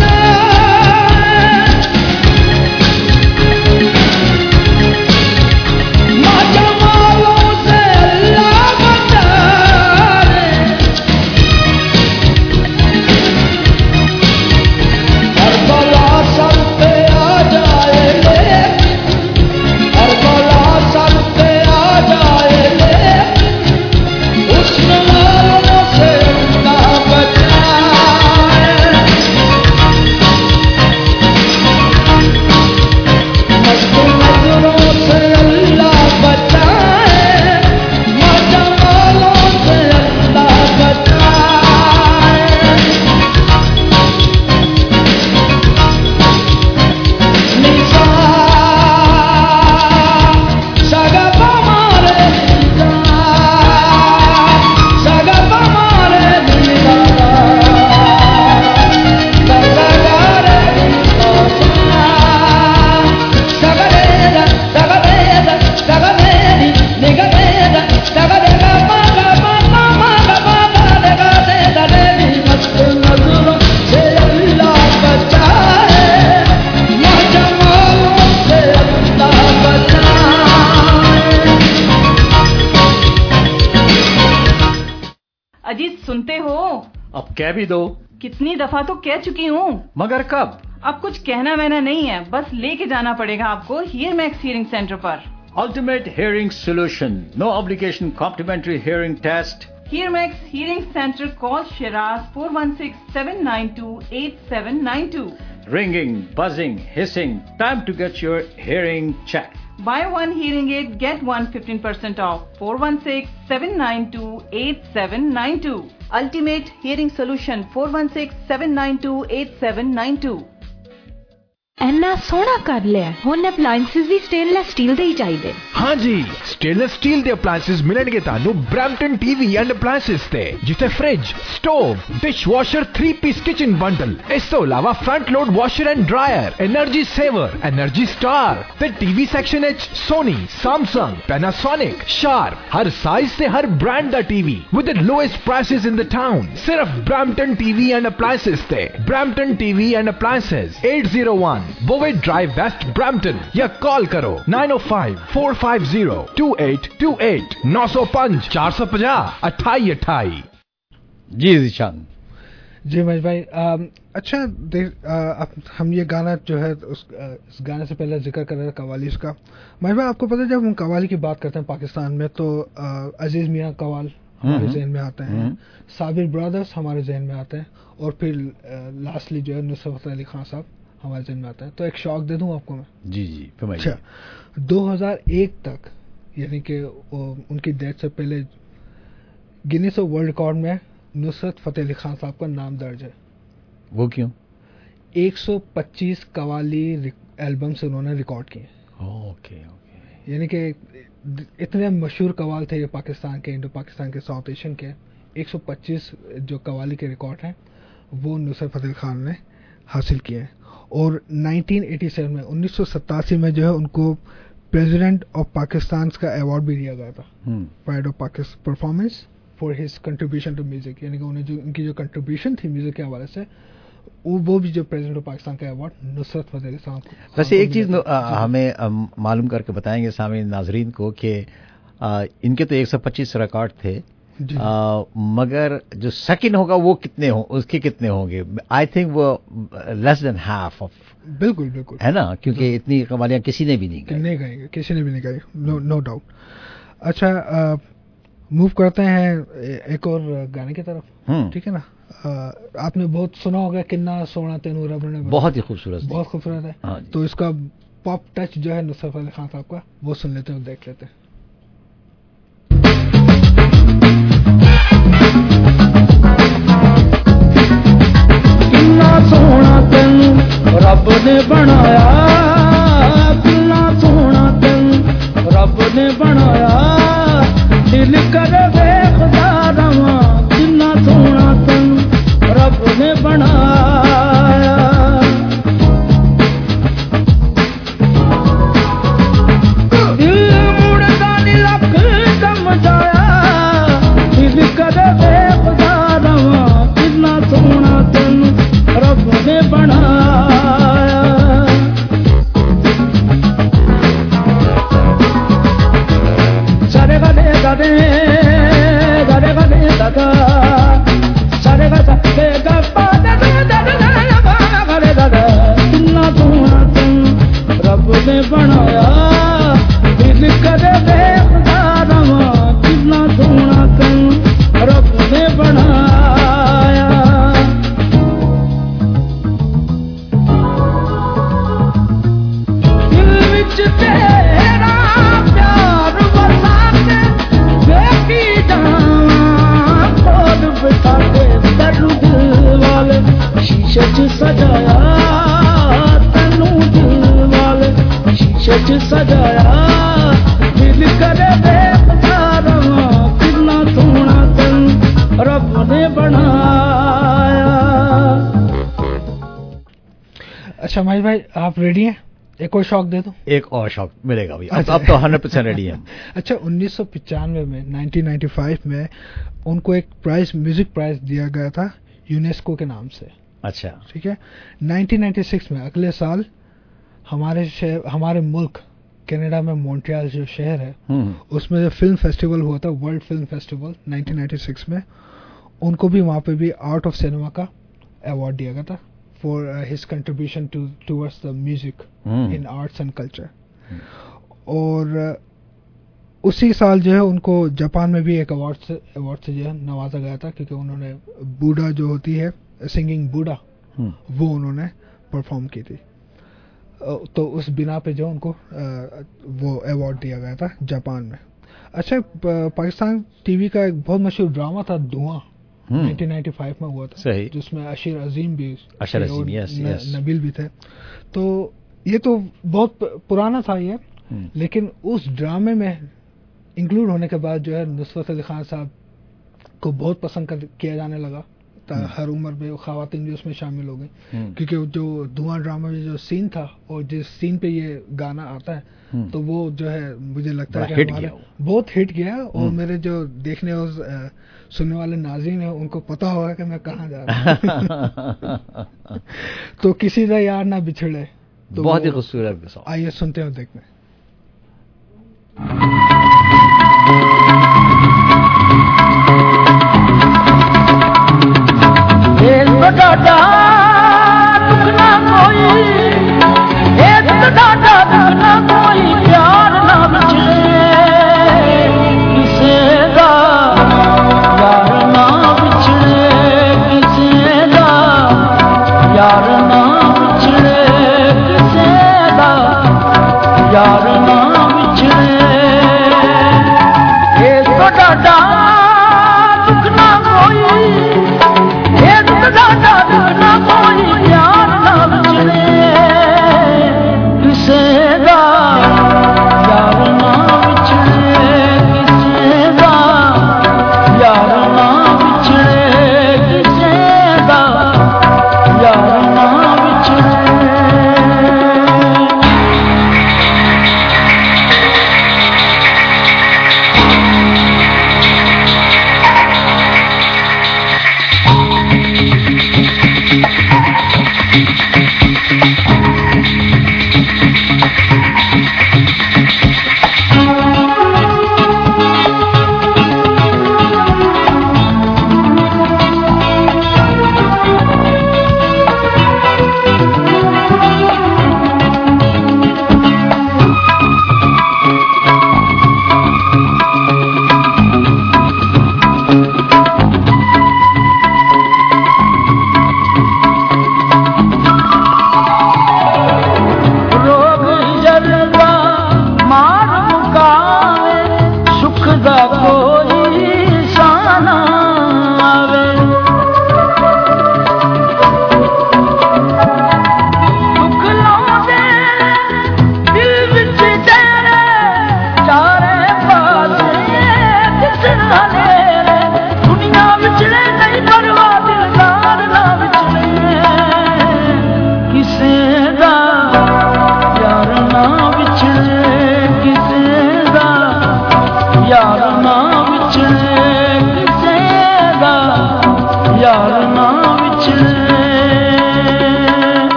सुनते हो? अब कह भी दो। कितनी दफा तो कह चुकी हूँ। मगर कब? अब कुछ कहना वहना नहीं है, बस लेके जाना पड़ेगा आपको हियर मैक्स हियरिंग सेंटर पर। Ultimate Hearing Solution. No obligation complimentary hearing test. Hear Max Hearing Center. Call Shiraz 416-792-8792. Ringing, buzzing, hissing. Time to get your hearing checked. Buy one hearing aid, get one 15% off. 416-792-8792. Ultimate Hearing Solution. 416-792-8792. ਇੰਨਾ ਸੋਹਣਾ ਕਰ ਲਿਆ ਹੁਣ appliances ਵੀ stainless steel ਦੇ ਹੀ ਚਾਹੀਦੇ। हाँ जी, स्टेनलेस स्टील ਦੇ ਅਪਲਾਈਐਂਸਸ ਮਿਲਣਗੇ ਤੁਹਾਨੂੰ ਬ੍ਰੈਂਪਟਨ ਟੀਵੀ ਐਂਡ ਅਪਲਾਈਐਂਸਸ ਤੇ, ਜਿੱਥੇ ਫ੍ਰਿਜ, ਸਟੋਵ, ਡਿਸ਼ਵਾਸ਼ਰ 3-ਪੀਸ ਕਿਚਨ ਬੰਡਲ, ਇਸ ਤੋਂ ਇਲਾਵਾ front load washer and dryer, energy saver, energy star ਤੇ ਟੀਵੀ ਸੈਕਸ਼ਨ ਵਿੱਚ ਸੋਨੀ, ਸੈਮਸੰਗ, ਪੈਨਾਸੋਨਿਕ, ਸ਼ਾਰਪ, ਹਰ ਸਾਈਜ਼ ਤੇ ਹਰ ਬ੍ਰਾਂਡ ਦਾ TV with the lowest prices in the town. सिर्फ ब्रैम्पटन टीवी एंड अप्लायंसेस ते। Brampton TV and appliances 801 Bovaird drive waste Brampton, या call करो 905-450-2828 905-450-2828। जी जीशान। जी महेश भाई, अच्छा अब हम ये गाना जो है इस गाने से पहले जिक्र कर रहे थे कवाली का। महेश भाई, आपको पता है जब हम कवाली की बात करते हैं पाकिस्तान में तो अजीज मियां कवाल हमारे जहन में आते हैं, साबिर ब्रदर्स हमारे जहन में आते हैं, और फिर लास्टली जो है नुसरत फतेह अली खान साहब हमारे जहन में आता है। तो एक शौक दे दूं आपको मैं। जी जी फरमाइए। अच्छा, 2001 तक यानी कि उनकी डेथ से पहले गिनीज वर्ल्ड रिकॉर्ड में नुसरत फतेह अली खान साहब का नाम दर्ज है। वो क्यों? 125 कवाली एल्बम से उन्होंने रिकॉर्ड किए। Okay okay. यानी कि इतने मशहूर कवाल थे ये पाकिस्तान के, इंडो पाकिस्तान के, साउथ एशियन के। 125 जो कवाली के रिकॉर्ड हैं वो नुसरत फतेह अली खान ने हासिल किए हैं। और 1987 में 1987 में जो है उनको प्रेसिडेंट ऑफ पाकिस्तान का अवार्ड भी दिया गया था, pride of Pakistan performance for his contribution to music, यानी कि उन्हें जो उनकी जो कंट्रीब्यूशन थी म्यूजिक के हवाले से, वो भी जो प्रेसिडेंट ऑफ पाकिस्तान का अवार्ड नुसरत फतेह अली साहब को। वैसे एक चीज़ हमें मालूम करके बताएंगे सामीन नाजरीन को कि इनके तो 125 रिकॉर्ड थे, मगर जो सेकंड होगा वो कितने हो, उसके कितने होंगे? आई थिंक वो लेस देन हाफ ऑफ। बिल्कुल बिल्कुल, है ना, क्योंकि इतनी कवालियां किसी ने भी नहीं गाई, किसी ने भी नहीं गाई, नो डाउट। अच्छा, मूव करते हैं एक और गाने की तरफ, ठीक है ना। आपने बहुत सुना होगा किन्ना सोना तेनू रब ने, बहुत ही खूबसूरत, बहुत खूबसूरत है। तो इसका पॉप टच जो है नुसरत फतेह अली खान साहब का, वो सुन लेते हैं, देख लेते हैं। किन्ना सोना तेनू रब ने बनाया, किन्ना सोना तेनू रब ने बनाया, दिल करे वेखदा रवां, किन्ना सोना तेनू रब ने बनाया। दिल मुड़दा नी लख समझाया, दिल करे वेखदा रवां, किन्ना सोना तेनू रब ने बनाया। सारे गदे गदे गदे गदे गदा, सारे गदे गप्पा गदे गदे गदे गदे, किन्ना सोना तेनू रब ने बनाया, दिल कदे वेखदा रवां, किन्ना सोना तेनू रब ने बनाया। दिल विच तेरा प्यार वसाते, देखी जावां कोल बिठाते, तेनू दिल वाले शीशे च सजाया, तेनू दिल वाले शीशे च सजाया, दिल करे वेखदा रवां, किन्ना सोना तेनू रब ने बनाया। अच्छा माही भाई, आप रेडी हैं? एक और शौक दे दो। एक और शौक मिलेगा भाई, अब तो 100% रेडी है। अच्छा, 1995 में 1995 में उनको एक प्राइज, म्यूजिक प्राइज दिया गया था यूनेस्को के नाम से। अच्छा, ठीक है। 1996 में, अगले साल, हमारे मुल्क कनाडा में मॉन्ट्रियल जो शहर है, उसमें जो फिल्म फेस्टिवल हुआ था, वर्ल्ड फिल्म फेस्टिवल 1996 में, उनको भी वहाँ पे भी आर्ट ऑफ सिनेमा का अवार्ड दिया गया था for his contribution towards the music in arts and culture. और उसी साल जो है उनको जापान में भी एक अवार्ड से जो है नवाजा गया था, क्योंकि उन्होंने बूढ़ा जो होती है, सिंगिंग बूढ़ा, वो उन्होंने परफॉर्म की थी। तो उस बिना पे जो उनको वो अवार्ड दिया गया था जापान में। अच्छा, पाकिस्तान टीवी का एक बहुत मशहूर ड्रामा था धुआं, 1995 में हुआ था, सही, जिसमें अशीर अजीम भी, नबील भी थे। तो ये तो बहुत पुराना था ये, लेकिन उस ड्रामे में इंक्लूड होने के बाद जो है नुसरत अली खान साहब को बहुत पसंद किया जाने लगा। हर उम्र में ख़वातीन भी उसमें शामिल हो गई, क्योंकि जो धुआं ड्रामा में जो सीन था और जिस सीन पे ये गाना आता है, तो वो जो है मुझे लगता है कि बहुत हिट गया। और मेरे जो देखने और सुनने वाले नाज़रीन हैं, उनको पता होगा कि मैं कहाँ जा रहा हूँ। तो किसी का यार ना बिछड़े, तो बहुत ही खूबसूरत। आइए सुनते हैं, देखते हैं। डाटा दुख ना कोई, एक डाटा दुख ना कोई, प्यार ना बिछड़े किसे दा, यार ना बिछड़े किसे दा, यार ना बिछड़े किसे दा, यार ना बिछड़े। एक डाटा दुख ना कोई, एक डाटा दुख ना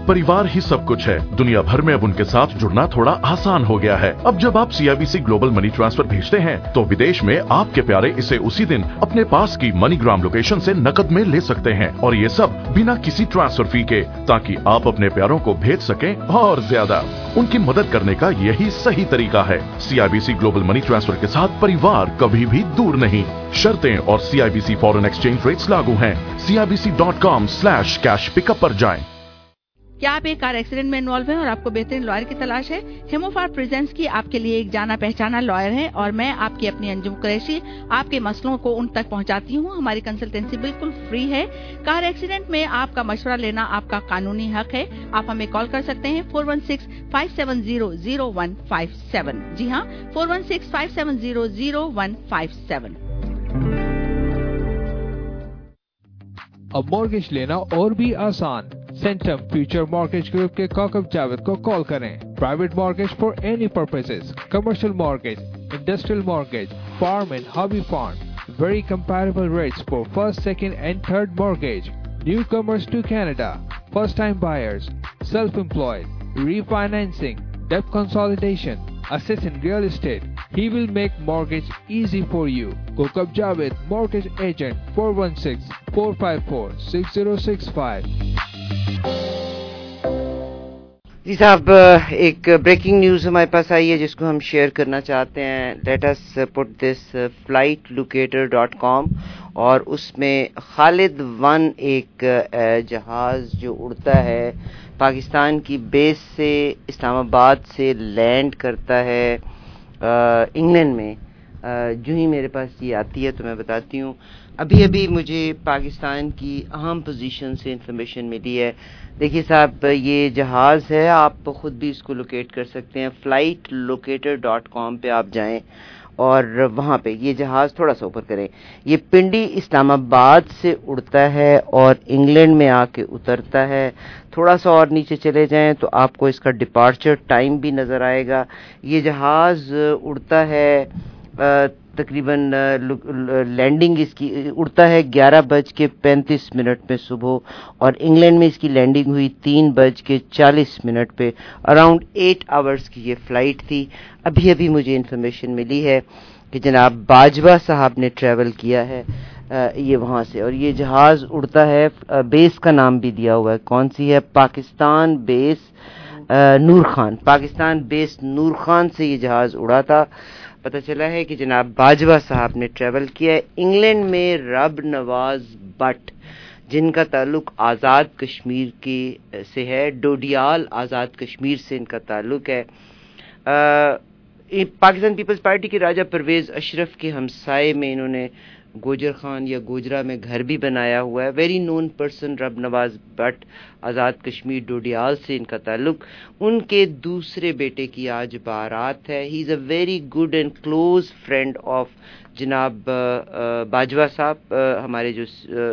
परिवार ही सब कुछ है। दुनिया भर में अब उनके साथ जुड़ना थोड़ा आसान हो गया है। अब जब आप CIBC ग्लोबल मनी ट्रांसफर भेजते हैं तो विदेश में आपके प्यारे इसे उसी दिन अपने पास की मनीग्राम लोकेशन से नकद में ले सकते हैं, और ये सब बिना किसी ट्रांसफर फी के, ताकि आप अपने प्यारों को भेज सकें और ज्यादा। उनकी मदद करने का यही सही तरीका है। CIBC ग्लोबल मनी ट्रांसफर के साथ परिवार कभी भी दूर नहीं। शर्तें और CIBC फॉरेन एक्सचेंज रेट्स लागू हैं। CIBC.com/cash पिकअप पर जाएं। क्या आप एक कार एक्सीडेंट में इन्वॉल्व हैं और आपको बेहतरीन लॉयर की तलाश है? हिमोफार प्रेजेंट्स की आपके लिए एक जाना पहचाना लॉयर है और मैं आपकी अपनी अंजुम कुरैशी आपके मसलों को उन तक पहुंचाती हूं। हमारी कंसल्टेंसी बिल्कुल फ्री है। कार एक्सीडेंट में आपका मशवरा लेना आपका कानूनी हक है। आप हमें कॉल कर सकते हैं 416-570-0157। जी हाँ, 416-570-0157। अब मॉर्गेज लेना और भी आसान। सेंटम फ्यूचर मॉर्गेज ग्रुप के काकब जावेद को कॉल करें। Private mortgage for any purposes, commercial mortgage, industrial mortgage, farm and hobby fund, very comparable rates for first, second and third mortgage, newcomers to Canada, first time buyers, self-employed, refinancing, debt consolidation, assets in real estate. He will make mortgage easy for you. Kokab Javed, mortgage agent, 416-454-6065. जी साहब, एक breaking news हमारे पास आई है जिसको हम share करना चाहते हैं। Let us put this flightlocator.com, और उसमें खालिद 1 एक जहाज़ जो उड़ता है पाकिस्तान की बेस से इस्लामाबाद से लैंड करता है इंग्लैंड में। जो ही मेरे पास ये आती है तो मैं बताती हूँ। अभी मुझे पाकिस्तान की अहम पोजीशन से इंफॉर्मेशन मिली है। देखिए साहब, ये जहाज़ है, आप ख़ुद भी इसको लोकेट कर सकते हैं। flightlocator.com पे आप जाएं और वहाँ पे ये जहाज़ थोड़ा सा ऊपर करें, ये पिंडी इस्लामाबाद से उड़ता है और इंग्लैंड में आके उतरता है। थोड़ा सा और नीचे चले जाएं तो आपको इसका डिपार्चर टाइम भी नज़र आएगा। ये जहाज़ उड़ता है तकरीबन लैंडिंग इसकी उड़ता है 11:35 में सुबह, और इंग्लैंड में इसकी लैंडिंग हुई 3:40 पे। अराउंड 8 आवर्स की ये फ़्लाइट थी। अभी मुझे इन्फॉर्मेशन मिली है कि जनाब बाजवा साहब ने ट्रैवल किया है ये वहाँ से, और ये जहाज़ उड़ता है, बेस का नाम भी दिया हुआ है। कौन सी है? पाकिस्तान बेस नूर खान। पाकिस्तान बेस नूर खान से ये जहाज़ उड़ा था। पता चला है कि जनाब बाजवा साहब ने ट्रैवल किया है। इंग्लैंड में रब नवाज बट, जिनका ताल्लुक आज़ाद कश्मीर की से है, डोडियाल आज़ाद कश्मीर से इनका ताल्लुक है। पाकिस्तान पीपल्स पार्टी के राजा परवेज़ अशरफ के हमसाये में इन्होंने गोजर खान या गोजरा में घर भी बनाया हुआ है। Very known person Rab Nawaz Butt, Azad Kashmir Dodial से इनका ताल्लुक। उनके दूसरे बेटे की आज बारात है। He is a very good and close friend of जनाब बाजवा साहब। हमारे जो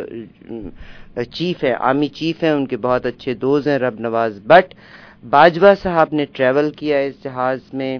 चीफ है, आर्मी चीफ हैं, उनके बहुत अच्छे दोस्त हैं रब नवाज बट। बाजवा साहब ने ट्रैवल किया इस जहाज़ में।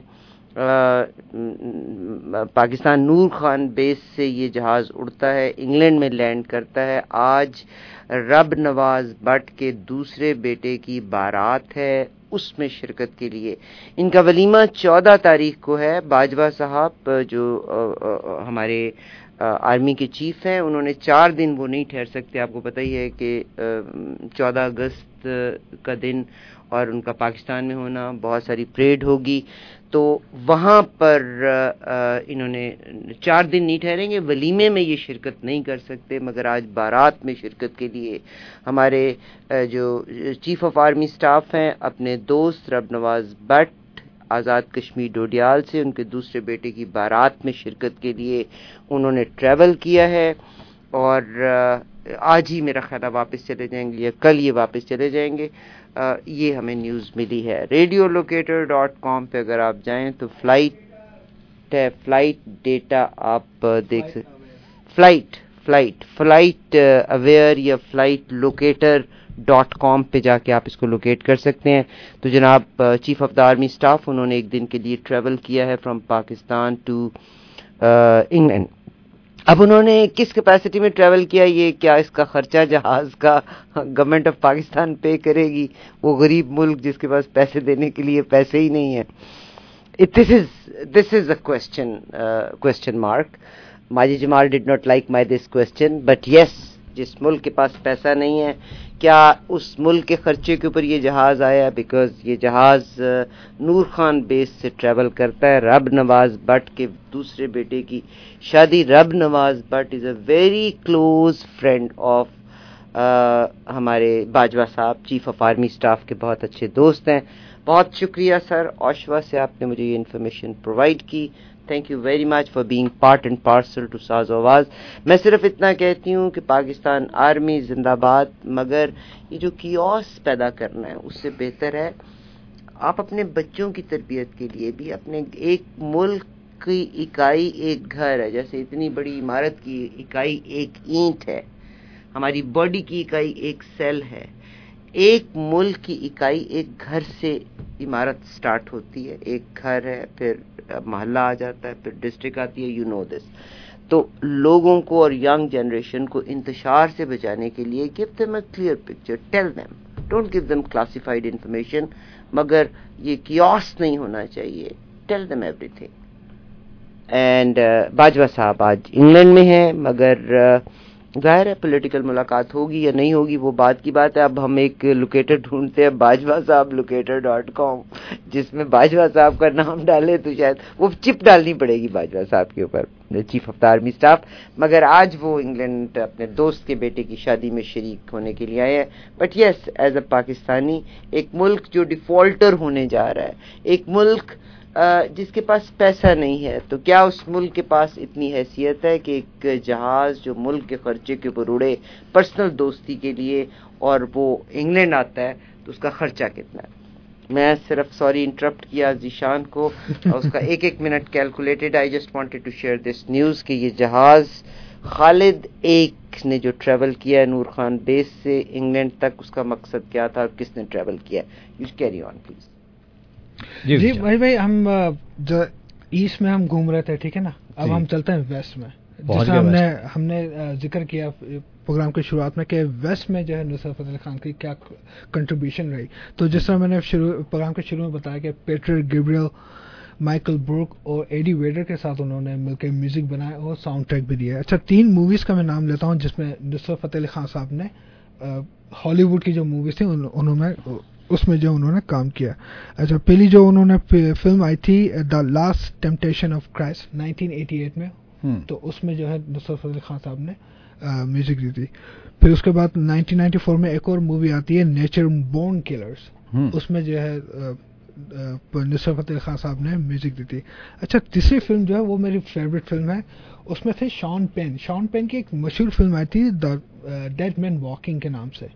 पाकिस्तान नूर खान बेस से ये जहाज़ उड़ता है, इंग्लैंड में लैंड करता है। आज रब नवाज बट के दूसरे बेटे की बारात है, उसमें शिरकत के लिए इनका वलीमा 14 तारीख को है। बाजवा साहब जो हमारे आर्मी के चीफ हैं, उन्होंने 4 दिन वो नहीं ठहर सकते। आपको पता ही है कि 14 अगस्त का दिन और उनका पाकिस्तान में होना, बहुत सारी परेड होगी, तो वहाँ पर इन्होंने 4 दिन नहीं ठहरेंगे। वलीमे में ये शिरकत नहीं कर सकते, मगर आज बारात में शिरकत के लिए हमारे जो चीफ ऑफ आर्मी स्टाफ हैं, अपने दोस्त रब नवाज बट आज़ाद कश्मीर डोडियाल से उनके दूसरे बेटे की बारात में शिरकत के लिए उन्होंने ट्रैवल किया है। और आज ही मेरा ख्याल वापस चले जाएंगे या कल ये वापस चले जाएंगे। ये हमें न्यूज़ मिली है। radiolocator.com पे अगर आप जाएं तो फ्लाइट है, फ्लाइट डेटा आप देख सकते। फ्लाइट अवेयर या flightlocator.com पे जाके आप इसको लोकेट कर सकते हैं। तो जनाब chief of the army staff, उन्होंने एक दिन के लिए ट्रैवल किया है फ्रॉम पाकिस्तान टू इंग्लैंड। अब उन्होंने किस कैपेसिटी में ट्रैवल किया, ये क्या इसका खर्चा जहाज का गवर्नमेंट ऑफ पाकिस्तान पे करेगी, वो गरीब मुल्क जिसके पास पैसे देने के लिए पैसे ही नहीं है. This is a question mark. Majid Jamal did not like this question, but yes, जिस मुल्क के पास पैसा नहीं है, क्या उस मुल्क के खर्चे के ऊपर ये जहाज आया? बिकॉज ये जहाज नूर खान बेस से ट्रैवल करता है. रब नवाज भट्ट के दूसरे बेटे की शादी. Rab Nawaz Bhatt is a very close friend of हमारे बाजवा साहब, चीफ ऑफ आर्मी स्टाफ के बहुत अच्छे दोस्त हैं. बहुत शुक्रिया सर ओशवा से, आपने मुझे ये इन्फॉर्मेशन प्रोवाइड की. Thank you very much for being part and parcel to Saaz Awaz. मैं सिर्फ इतना कहती हूँ कि पाकिस्तान आर्मी जिंदाबाद, मगर ये जो कियोस पैदा करना है उससे बेहतर है आप अपने बच्चों की तरबियत के लिए भी अपने एक मुल्क की इकाई एक घर है. जैसे इतनी बड़ी इमारत की इकाई एक ईंट है, हमारी बॉडी की इकाई एक सेल है. एक मुल्क की इकाई एक घर से इमारत स्टार्ट होती है. एक घर है, फिर मोहल्ला आ जाता है, फिर डिस्ट्रिक्ट आती है. You know this. तो लोगों को और यंग जनरेशन को इंतशार से बचाने के लिए give them a clear picture, tell them, don't give them classified information. मगर ये कियोस नहीं होना चाहिए, tell them everything. And Bajwa साहब आज इंग्लैंड में हैं, मगर जाहिर है पॉलिटिकल मुलाकात होगी या नहीं होगी वो बात की बात है. अब हम एक लोकेटर ढूंढते हैं, बाजवा साहब locator.com, जिसमें बाजवा साहब का नाम डाले तो शायद वो चिप डालनी पड़ेगी बाजवा साहब के ऊपर, chief of the army staff. मगर आज वो इंग्लैंड अपने दोस्त के बेटे की शादी में शरीक होने के लिए आए हैं. But yes, as a Pakistani, एक मुल्क जो डिफॉल्टर होने जा रहा है, एक मुल्क जिसके पास पैसा नहीं है, तो क्या उस मुल्क के पास इतनी हैसियत है कि एक जहाज जो मुल्क के खर्चे के ऊपर उड़े पर्सनल दोस्ती के लिए और वो इंग्लैंड आता है, तो उसका खर्चा कितना है? मैं सिर्फ सॉरी इंटरप्ट किया जीशान को, उसका एक minute calculated. I just wanted to share this news कि ये जहाज खालिद एक ने जो ट्रैवल किया है नूर खान बेस से इंग्लैंड तक, उसका मकसद क्या था और किसने ट्रैवल किया? You carry on please. जी भाई हम ईस्ट में हम घूम रहे थे, ठीक है ना. अब हम चलते हैं वेस्ट में. जैसा हमने जिक्र किया प्रोग्राम की शुरुआत में कि वेस्ट में जो है नुसरत फतेह अली खान की क्या कंट्रीब्यूशन रही. तो जिस तरह मैंने प्रोग्राम के शुरू में बताया कि पीटर गैब्रियल, माइकल ब्रूक और एडी वेडर के साथ उन्होंने मिलकर म्यूजिक बनाया और साउंड ट्रैक भी दिया. अच्छा, 3 मूवीज का मैं नाम लेता हूँ जिसमें नुसरत फतेह अली खान साहब ने हॉलीवुड की जो मूवीज थी उन्होंने उसमें जो उन्होंने काम किया. अच्छा, पहली जो उन्होंने फिल्म आई थी the last temptation of Christ 1988 में, तो उसमें जो है नुसरत फतेह अली खान साहब ने म्यूजिक दी थी. फिर उसके बाद 1994 में एक और मूवी आती है नेचर बोर्न किलर्स, उसमें जो है नुसरत फतेह अली खान साहब ने म्यूजिक दी थी. अच्छा, तीसरी फिल्म जो है वो मेरी फेवरेट फिल्म है, उसमें थे शॉन पेन की एक मशहूर फिल्म आई थी द डेड मैन वॉकिंग के नाम से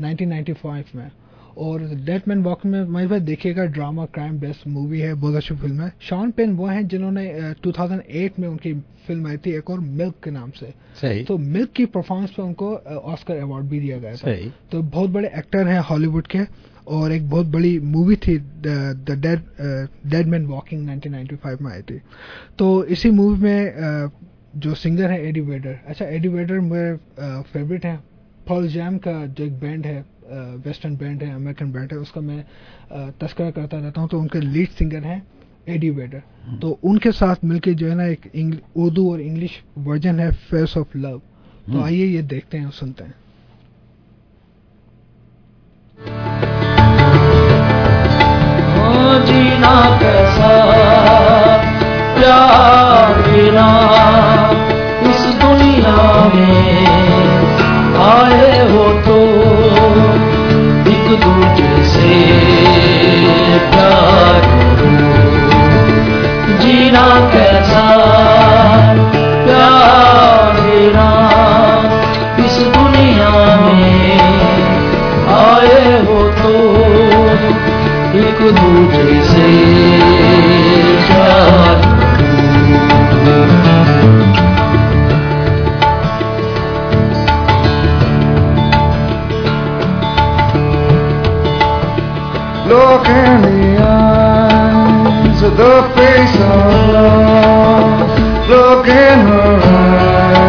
1995 में. और डेड मैन वॉकिंग में मेरे भाई देखिएगा, ड्रामा क्राइम बेस्ड मूवी है, बहुत अच्छी फिल्म है. शॉन पेन वो हैं जिन्होंने 2008 में उनकी फिल्म आई थी एक और मिल्क के नाम से. सही. तो मिल्क की परफॉर्मेंस पे उनको ऑस्कर अवार्ड भी दिया गया था. सही. तो बहुत बड़े एक्टर हैं हॉलीवुड के, और एक बहुत बड़ी मूवी थी द डेड मैन वॉकिंग 1995 में आई थी. तो इसी मूवी में जो सिंगर है एडी वेडर. अच्छा, एडी वेडर मेरे फेवरेट हैं. पॉल जैम का जो एक बैंड है, वेस्टर्न बैंड है, अमेरिकन बैंड है, उसका मैं तस्करा करता रहता हूँ. तो उनके लीड सिंगर हैं एडी वेडर. तो उनके साथ मिलके जो है ना एक उर्दू और इंग्लिश वर्जन है फेस ऑफ लव. तो आइए ये देखते हैं और सुनते हैं. जीना कैसा प्यार बिना इस दुनिया में आए हो तो एक दूजे से प्यार करो. जीना कैसा प्यार बिना इस दुनिया में आए हो तो एक दूजे से प्यार करो. Look in the eyes of the face of love. Look in her eyes.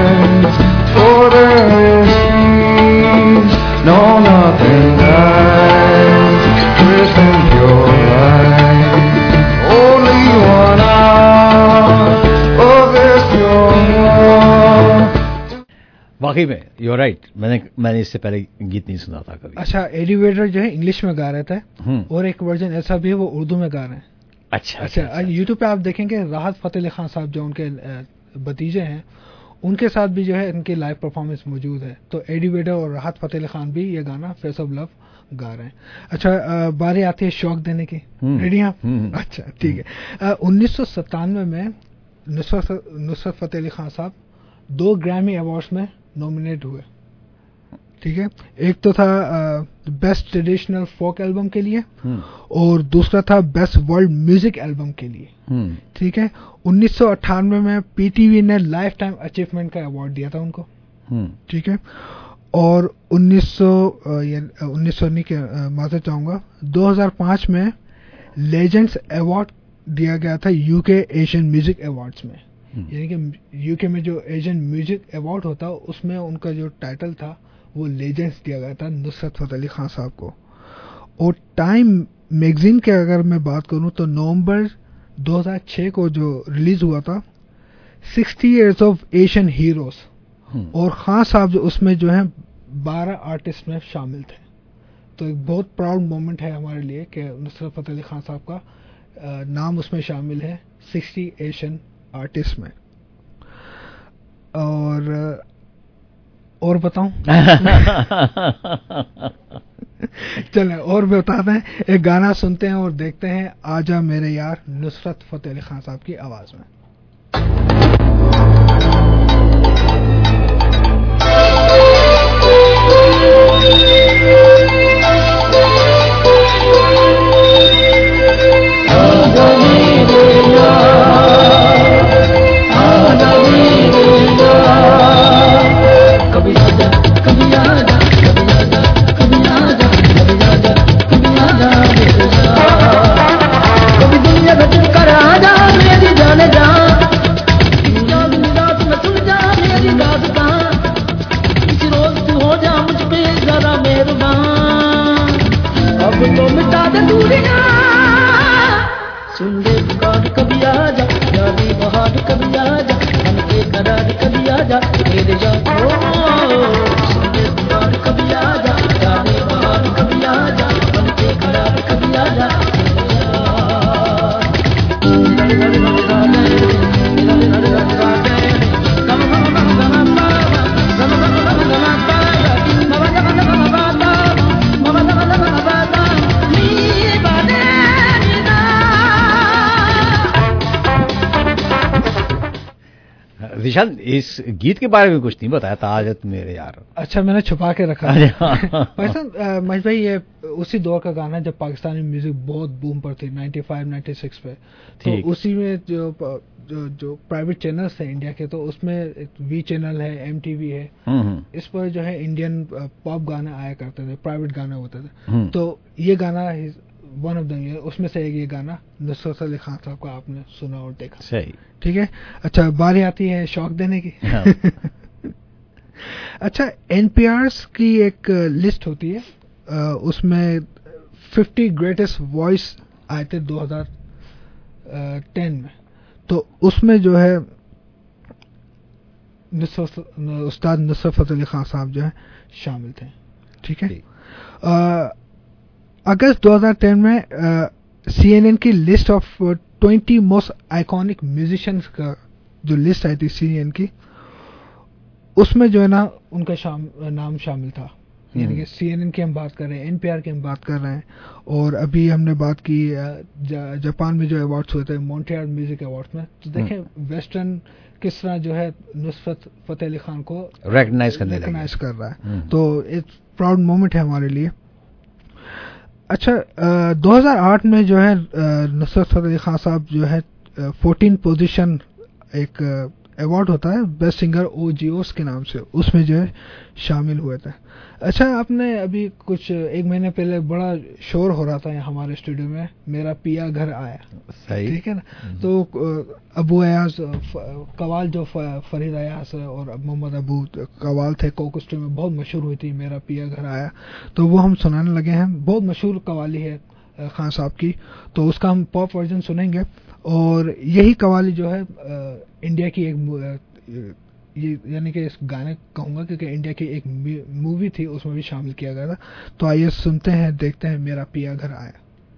वाकई में यू राइट, मैंने इससे पहले गीत नहीं सुना था कभी। अच्छा, एलिवेटर जो है इंग्लिश में गा रहे थे और एक वर्जन ऐसा भी है वो उर्दू में गा रहे हैं। अच्छा, यूट्यूब पे आप देखेंगे राहत फतेह अली खान साहब जो उनके भतीजे हैं उनके साथ भी जो है इनकी लाइव परफॉर्मेंस मौजूद है। तो एलिवेटर और राहत फतेह अली खान भी ये गाना फेस ऑफ लव गा रहे हैं। अच्छा, बारी आती है शौक देने की, रेडी आप? अच्छा ठीक है। 1997 में नुसरत फतेह अली खान साहब 2 ग्रैमी अवार्ड्स में नॉमिनेट हुए, ठीक है। एक तो था बेस्ट ट्रेडिशनल फोक एल्बम के लिए और दूसरा था बेस्ट वर्ल्ड म्यूजिक एल्बम के लिए, ठीक है। 1998 में पीटीवी ने लाइफ टाइम अचीवमेंट का अवार्ड दिया था उनको, ठीक है। और 1900 नहीं के माफी चाहूंगा, 2005 में लेजेंड्स अवार्ड दिया गया था यूके एशियन म्यूजिक अवार्ड्स में। यानी कि यूके में जो एशियन म्यूजिक अवार्ड होता उसमें उनका जो टाइटल था वो लेजेंड्स दिया गया था नुसरत फतेह अली खान साहब को। और टाइम मैगजीन के अगर मैं बात करूं तो नवंबर 2006 को जो रिलीज हुआ था 60 इयर्स ऑफ एशियन हीरोज, और खान साहब जो उसमें जो है 12 आर्टिस्ट में शामिल थे। तो एक बहुत प्राउड मोमेंट है हमारे लिए कि नुसरत फतेह अली खान साहब का नाम उसमें शामिल है 60 एशियन आर्टिस्ट में। और बताऊं? चलें और बताते हैं, एक गाना सुनते हैं और देखते हैं आजा मेरे यार नुसरत फतेह अली खान साहब की आवाज में। इस गीत के बारे में कुछ नहीं बताया था आज मेरे यार। अच्छा, मैंने छुपा के रखा है। महेश भाई ये उसी दौर का गाना है जब पाकिस्तानी म्यूजिक बहुत बूम पर थी 95-96 पे। तो उसी में जो प्राइवेट चैनल्स थे इंडिया के, तो उसमें वी चैनल है, MTV है, इस पर जो है इंडियन पॉप गाने आया करते थे, प्राइवेट गाने होते थे। तो ये गाना वन ऑफ द, उसमें से एक ये गाना नुसरत अली खान साहब का आपने सुना और देखा, सही, ठीक है। अच्छा, बारी आती है शौक देने की। अच्छा, NPR की एक लिस्ट होती है, उसमें 50 ग्रेटेस्ट वॉइस आए थे 2010 में। तो उसमें जो है उस्ताद नुसरत फतेह अली खान साहब जो है शामिल थे, ठीक है। अगस्त 2010 में CNN की list of 20 most iconic musicians का जो लिस्ट आई थी CNN की, उसमें जो है ना उनका नाम शामिल था। यानी कि CNN की हम बात कर रहे हैं, NPR की हम बात कर रहे हैं, और अभी हमने बात की जापान में जो अवार्ड्स हुए थे मॉन्ट्रियल म्यूजिक अवार्ड्स में। तो देखें वेस्टर्न किस तरह जो है नुसरत फतेह अली खान को रिकॉग्नाइज कर रहा है। तो एक प्राउड मोमेंट है हमारे लिए। अच्छा, 2008 में जो है नुसरत फतेह अली खान साहब जो है 14 पोजीशन एक अवार्ड होता है बेस्ट सिंगर OGOs के नाम से, उसमें जो है शामिल हुए थे। अच्छा, आपने अभी कुछ एक महीने पहले बड़ा शोर हो रहा था यहाँ हमारे स्टूडियो में, मेरा पिया घर आया, सही, ठीक है ना। तो अबू अयाज कवाल जो फरीद अयाज और मोहम्मद अबू कवाल थे, कोक स्टूडियो में बहुत मशहूर हुई थी मेरा पिया घर आया, तो वो हम सुनाने लगे हैं। बहुत मशहूर कवाली है खान साहब की, तो उसका हम पॉप वर्जन सुनेंगे। और यही कवाली जो है इंडिया की एक ये यानी कि इस गाने कहूँगा क्योंकि इंडिया की एक मूवी थी उसमें भी शामिल किया गया था। तो आइए सुनते हैं, देखते हैं मेरा पिया घर आया।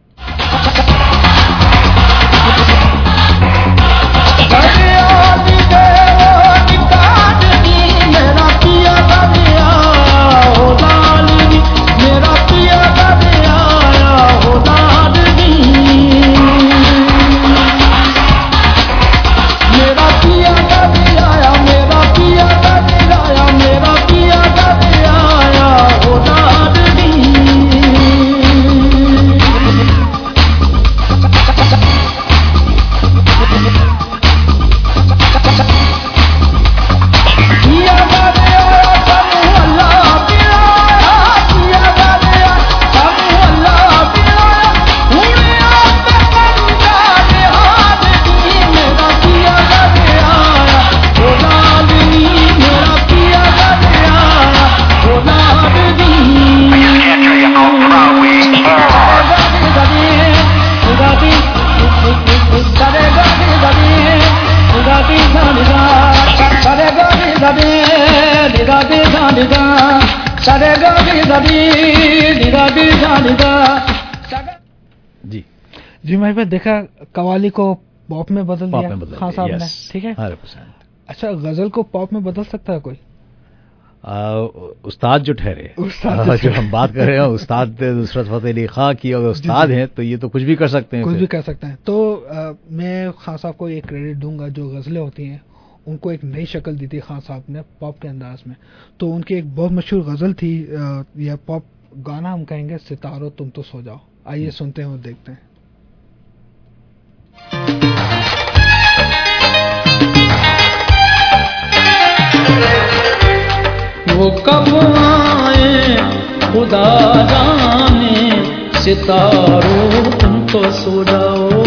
जी भाई पे देखा कवाली को पॉप में बदल दिया खान साहब ने, ठीक है। 100%। अच्छा, गजल को पॉप में बदल सकता है कोई? उस्ताद जो ठहरे, जो हम बात कर रहे हैं उस्ताद नुसरत फतेह अली खां की, अगर उस्ताद हैं तो ये तो कुछ भी कर सकते हैं, कुछ भी कर सकते हैं। तो मैं खान साहब को एक क्रेडिट दूंगा, जो गजलें होती हैं उनको एक नई शक्ल दी थी खान साहब ने पॉप के अंदाज में। तो उनकी एक बहुत मशहूर गजल थी, या पॉप गाना हम कहेंगे, सितारो तुम तो सो जाओ। आइए सुनते हैं और देखते हैं। वो कब आए खुदा जाने, सितारो तुम तो सो जाओ,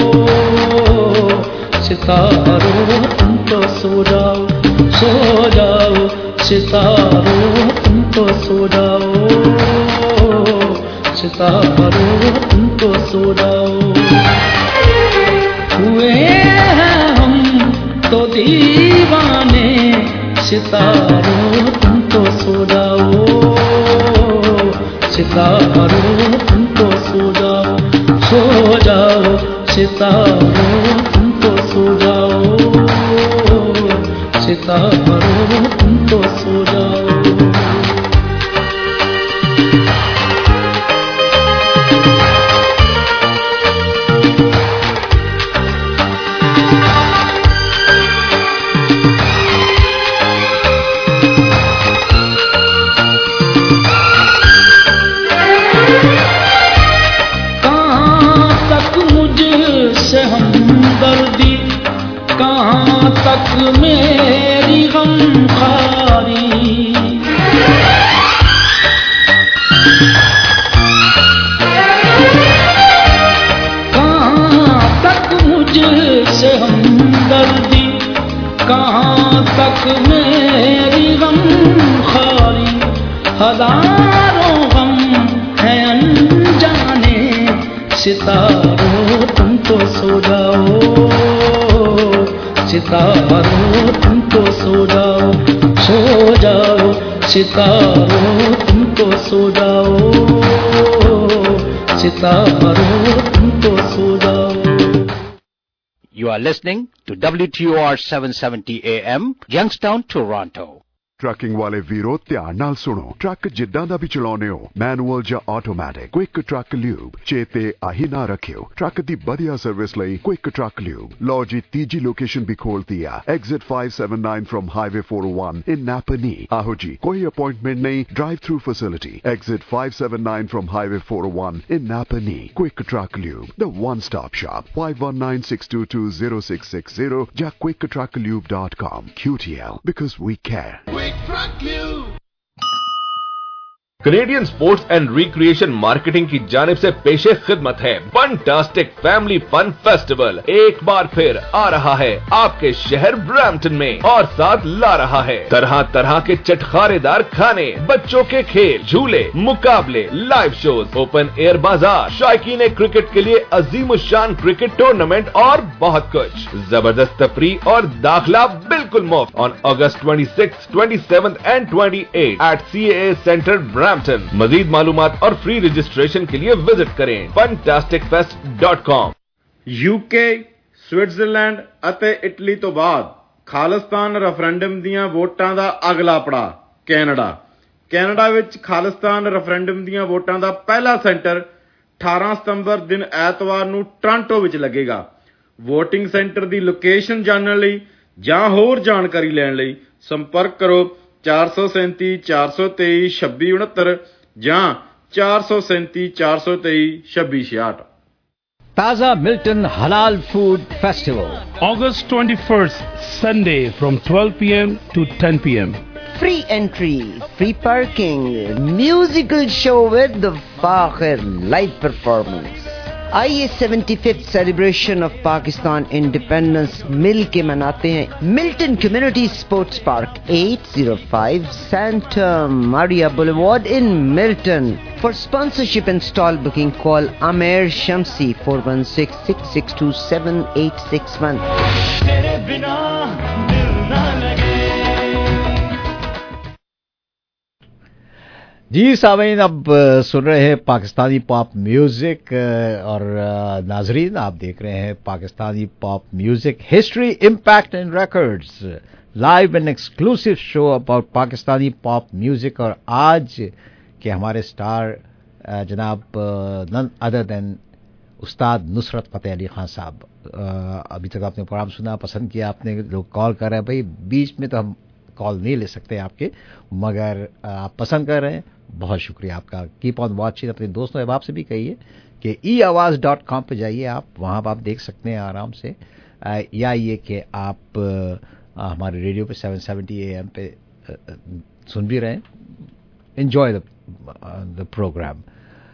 सितारो तुम तो सो जाओ, सो जाओ, सितारो तुम तो सो जाओ, सितारो तुम तो सो जाओ। हुए हैं हम तो दीवाने, सितारो तुम तो सो जाओ, सितारो तुम तो सो जाओ, सो जाओ, सितारो तुम तो सो जाओ, सितारो तुम तो सो जाओ। तक मेरी गमखारी, कहाँ तक मुझसे हमदर्दी, कहाँ तक मेरी गमखारी। हजारों गम है अनजाने, सितारो तुम तो सो जाओ, सितारो तुम तो सो जाओ, सो जाओ, सितारो तुम तो सो जाओ, सितारो तुम तो सो जाओ। You are listening to WTOR 770 AM, Youngstown, Toronto. Trucking वाले वीरो ध्यान नाल सुनो। ट्रक जिद्दां दा भी चलाउने हो, मैनुअल ਜਾਂ ਆਟੋਮੈਟਿਕ, क्विक ट्रक ल्यूब चेते आही ना रखियो। ट्रक दी बढ़िया सर्विस लई क्विक ट्रक ल्यूब। लो जी तीजी लोकेशन भी खोलती है, exit 579 from highway 401 in Napanee. आहो जी, कोई अपॉइंटमेंट नहीं, drive through facility, exit 579 from highway 401 in Napanee. Quick truck lube, the one stop shop, 5196220660 या quicktrucklube.com. QTL, because we care. Truck Lube. Canadian sports and recreation marketing की जानिब से पेशे खिदमत है फंटास्टिक फैमिली फन फेस्टिवल। एक बार फिर आ रहा है आपके शहर ब्रैम्पटन में और साथ ला रहा है तरह तरह के चटखारेदार खाने, बच्चों के खेल, झूले, मुकाबले, लाइव शोज, ओपन एयर बाजार, शायकीन क्रिकेट के लिए अजीमुशान क्रिकेट टूर्नामेंट और बहुत कुछ। जबरदस्त तफरीह और दाखिला बिल्कुल मुफ्त on August 26, 27 and 28 at CAA centre Brampton. मजीद मालूमात और फ्री रजिस्ट्रेशन के लिए विजिट करें fantasticfest.com। UK, स्विट्जरलैंड ਅਤੇ ਇਟਲੀ ਤੋਂ ਬਾਅਦ ਖਾਲਿਸਤਾਨ ਰੈਫਰੈਂਡਮ ਦੀਆਂ ਵੋਟਾਂ ਦਾ ਅਗਲਾ ਪੜਾਅ ਕੈਨੇਡਾ ਵਿੱਚ ਖਾਲਿਸਤਾਨ ਰੈਫਰੈਂਡਮ ਦੀਆਂ ਵੋਟਾਂ ਦਾ ਪਹਿਲਾ ਸੈਂਟਰ 18 ਸਤੰਬਰ ਦਿਨ ਐਤਵਾਰ ਨੂੰ ਟੋਰਾਂਟੋ ਵਿੱਚ ਲੱਗੇਗਾ। ਵੋਟਿੰਗ ਸੈਂਟਰ ਦੀ ਲੋਕੇਸ਼ਨ ਜਾਣਨ ਲਈ ਜਾਂ ਹੋਰ ਜਾਣਕਾਰੀ ਲੈਣ ਲਈ ਸੰਪਰਕ ਕਰੋ 437 423 2669 ਜਾਂ 437 423 2666। ताजा Milton halal food festival August 21st, Sunday from 12 p.m. to 10 p.m. Free entry, free parking, musical show with the Fakhir live performance। आइए 75th celebration of Pakistan independence मिल के मनाते हैं Milton community sports park 805 Santa Maria boulevard in Milton. For sponsorship and stall booking call Aamir Shamsi 4166627861। तेरे बिना दिल ना लगे। जी सामीन, अब सुन रहे हैं पाकिस्तानी पॉप म्यूजिक और नाजरीन आप देख रहे हैं Pakistani pop music history, impact and records, live and exclusive show about Pakistani pop music. और आज के हमारे स्टार जनाब नन अदर देन उस्ताद नुसरत फ़तेह अली खान साहब। अभी तक आपने प्रोग्राम सुना, पसंद किया, आपने लोग कॉल कर रहे हैं। भाई बीच में तो हम कॉल नहीं ले सकते आपके, मगर आप पसंद कर रहे हैं, बहुत शुक्रिया आपका। Keep on watching. अपने दोस्तों अहबाब से भी कहिए कि eawaz.com पे जाइए, आप वहाँ पर आप देख सकते हैं आराम से, या ये कि आप हमारे रेडियो पे 770 AM पे सुन भी रहे हैं। Enjoy the programme.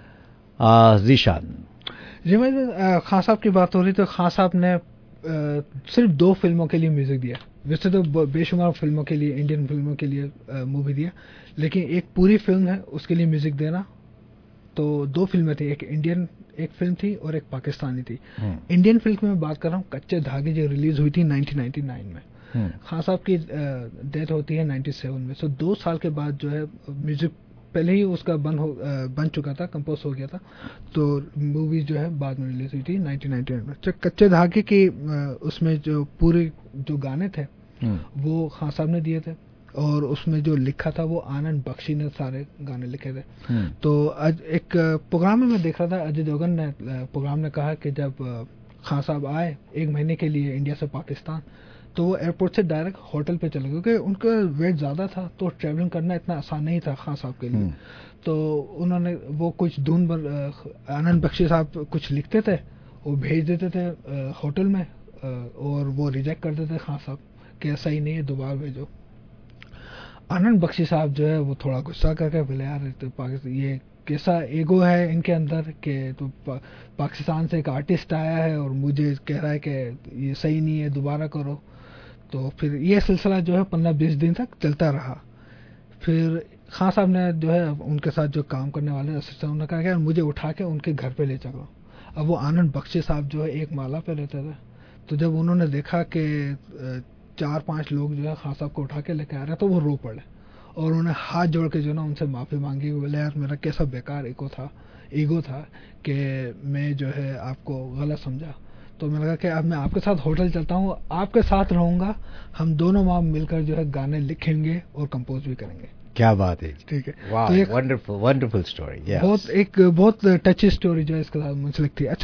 Zeeshan ji, मैं खान साहब की बात हो रही तो खान साहब ने सिर्फ 2 फिल्मों के लिए म्यूजिक दिया। वैसे तो बेशुमार फिल्मों के लिए, इंडियन फिल्मों के लिए मूवी दिया, लेकिन एक पूरी फिल्म है उसके लिए म्यूजिक देना। तो 2 फिल्में थी, एक इंडियन एक फिल्म थी और एक पाकिस्तानी थी। इंडियन फिल्म में बात कर रहा हूँ कच्चे धागे, जो रिलीज हुई थी 1999 में। खान साहब की डेथ होती है 97 में। सो 2 साल के बाद जो है म्यूजिक पहले ही उसका बन चुका था, कंपोज हो गया था। तो मूवी जो है बाद में रिलीज हुई थी 1999 में। कच्चे धागे की उसमें जो पूरे जो गाने थे वो खान साहब ने दिए थे, और उसमें जो लिखा था वो आनंद बख्शी ने सारे गाने लिखे थे। तो आज एक प्रोग्राम में मैं देख रहा था, अजय देवगन ने प्रोग्राम ने कहा कि जब खान साहब आए 1 महीने के लिए इंडिया से पाकिस्तान, तो वो एयरपोर्ट से डायरेक्ट होटल पे चले गए, क्योंकि उनका वेट ज़्यादा था तो ट्रैवलिंग करना इतना आसान नहीं था खान साहब के लिए। तो उन्होंने वो कुछ धुन आनंद बख्शी साहब कुछ लिखते थे, वो भेज देते थे होटल में, और वो रिजेक्ट कर देते खान साहब कि ऐसा ही नहीं है, दोबारा भेजो। आनंद बख्शी साहब जो है वो थोड़ा गुस्सा करके बोले, यार तो पाकिस्तान ये कैसा ईगो है इनके अंदर कि तो पाकिस्तान से एक आर्टिस्ट आया है और मुझे कह रहा है कि ये सही नहीं है, दोबारा करो। तो फिर ये सिलसिला जो है 15-20 दिन तक चलता रहा। फिर खान साहब ने जो है उनके साथ जो काम करने वाले असिस्टेंट, उन्होंने कहा कि मुझे उठा के उनके घर पे ले चलो। अब वो आनंद बख्शी साहब जो है एक माला पे रहते थे, तो जब उन्होंने देखा कि 4-5 लोग जो है खान साहब को उठा के लेके आ रहे हैं, तो वो रो पड़े और उन्होंने हाथ जोड़ के जो ना उनसे माफ़ी मांगी। बोले, यार मेरा कैसा बेकार ईगो था कि मैं जो है आपको गलत समझा। तो मैंने कहा कि अब मैं आपके साथ होटल चलता हूँ, आपके साथ रहूँगा, हम दोनों माँ मिलकर जो है गाने लिखेंगे और कंपोज भी करेंगे। क्या बात है, ठीक है। तो वंडरफुल स्टोरी। बहुत टची स्टोरी जो है इसके साथ मुझे लगती है। अच्छा,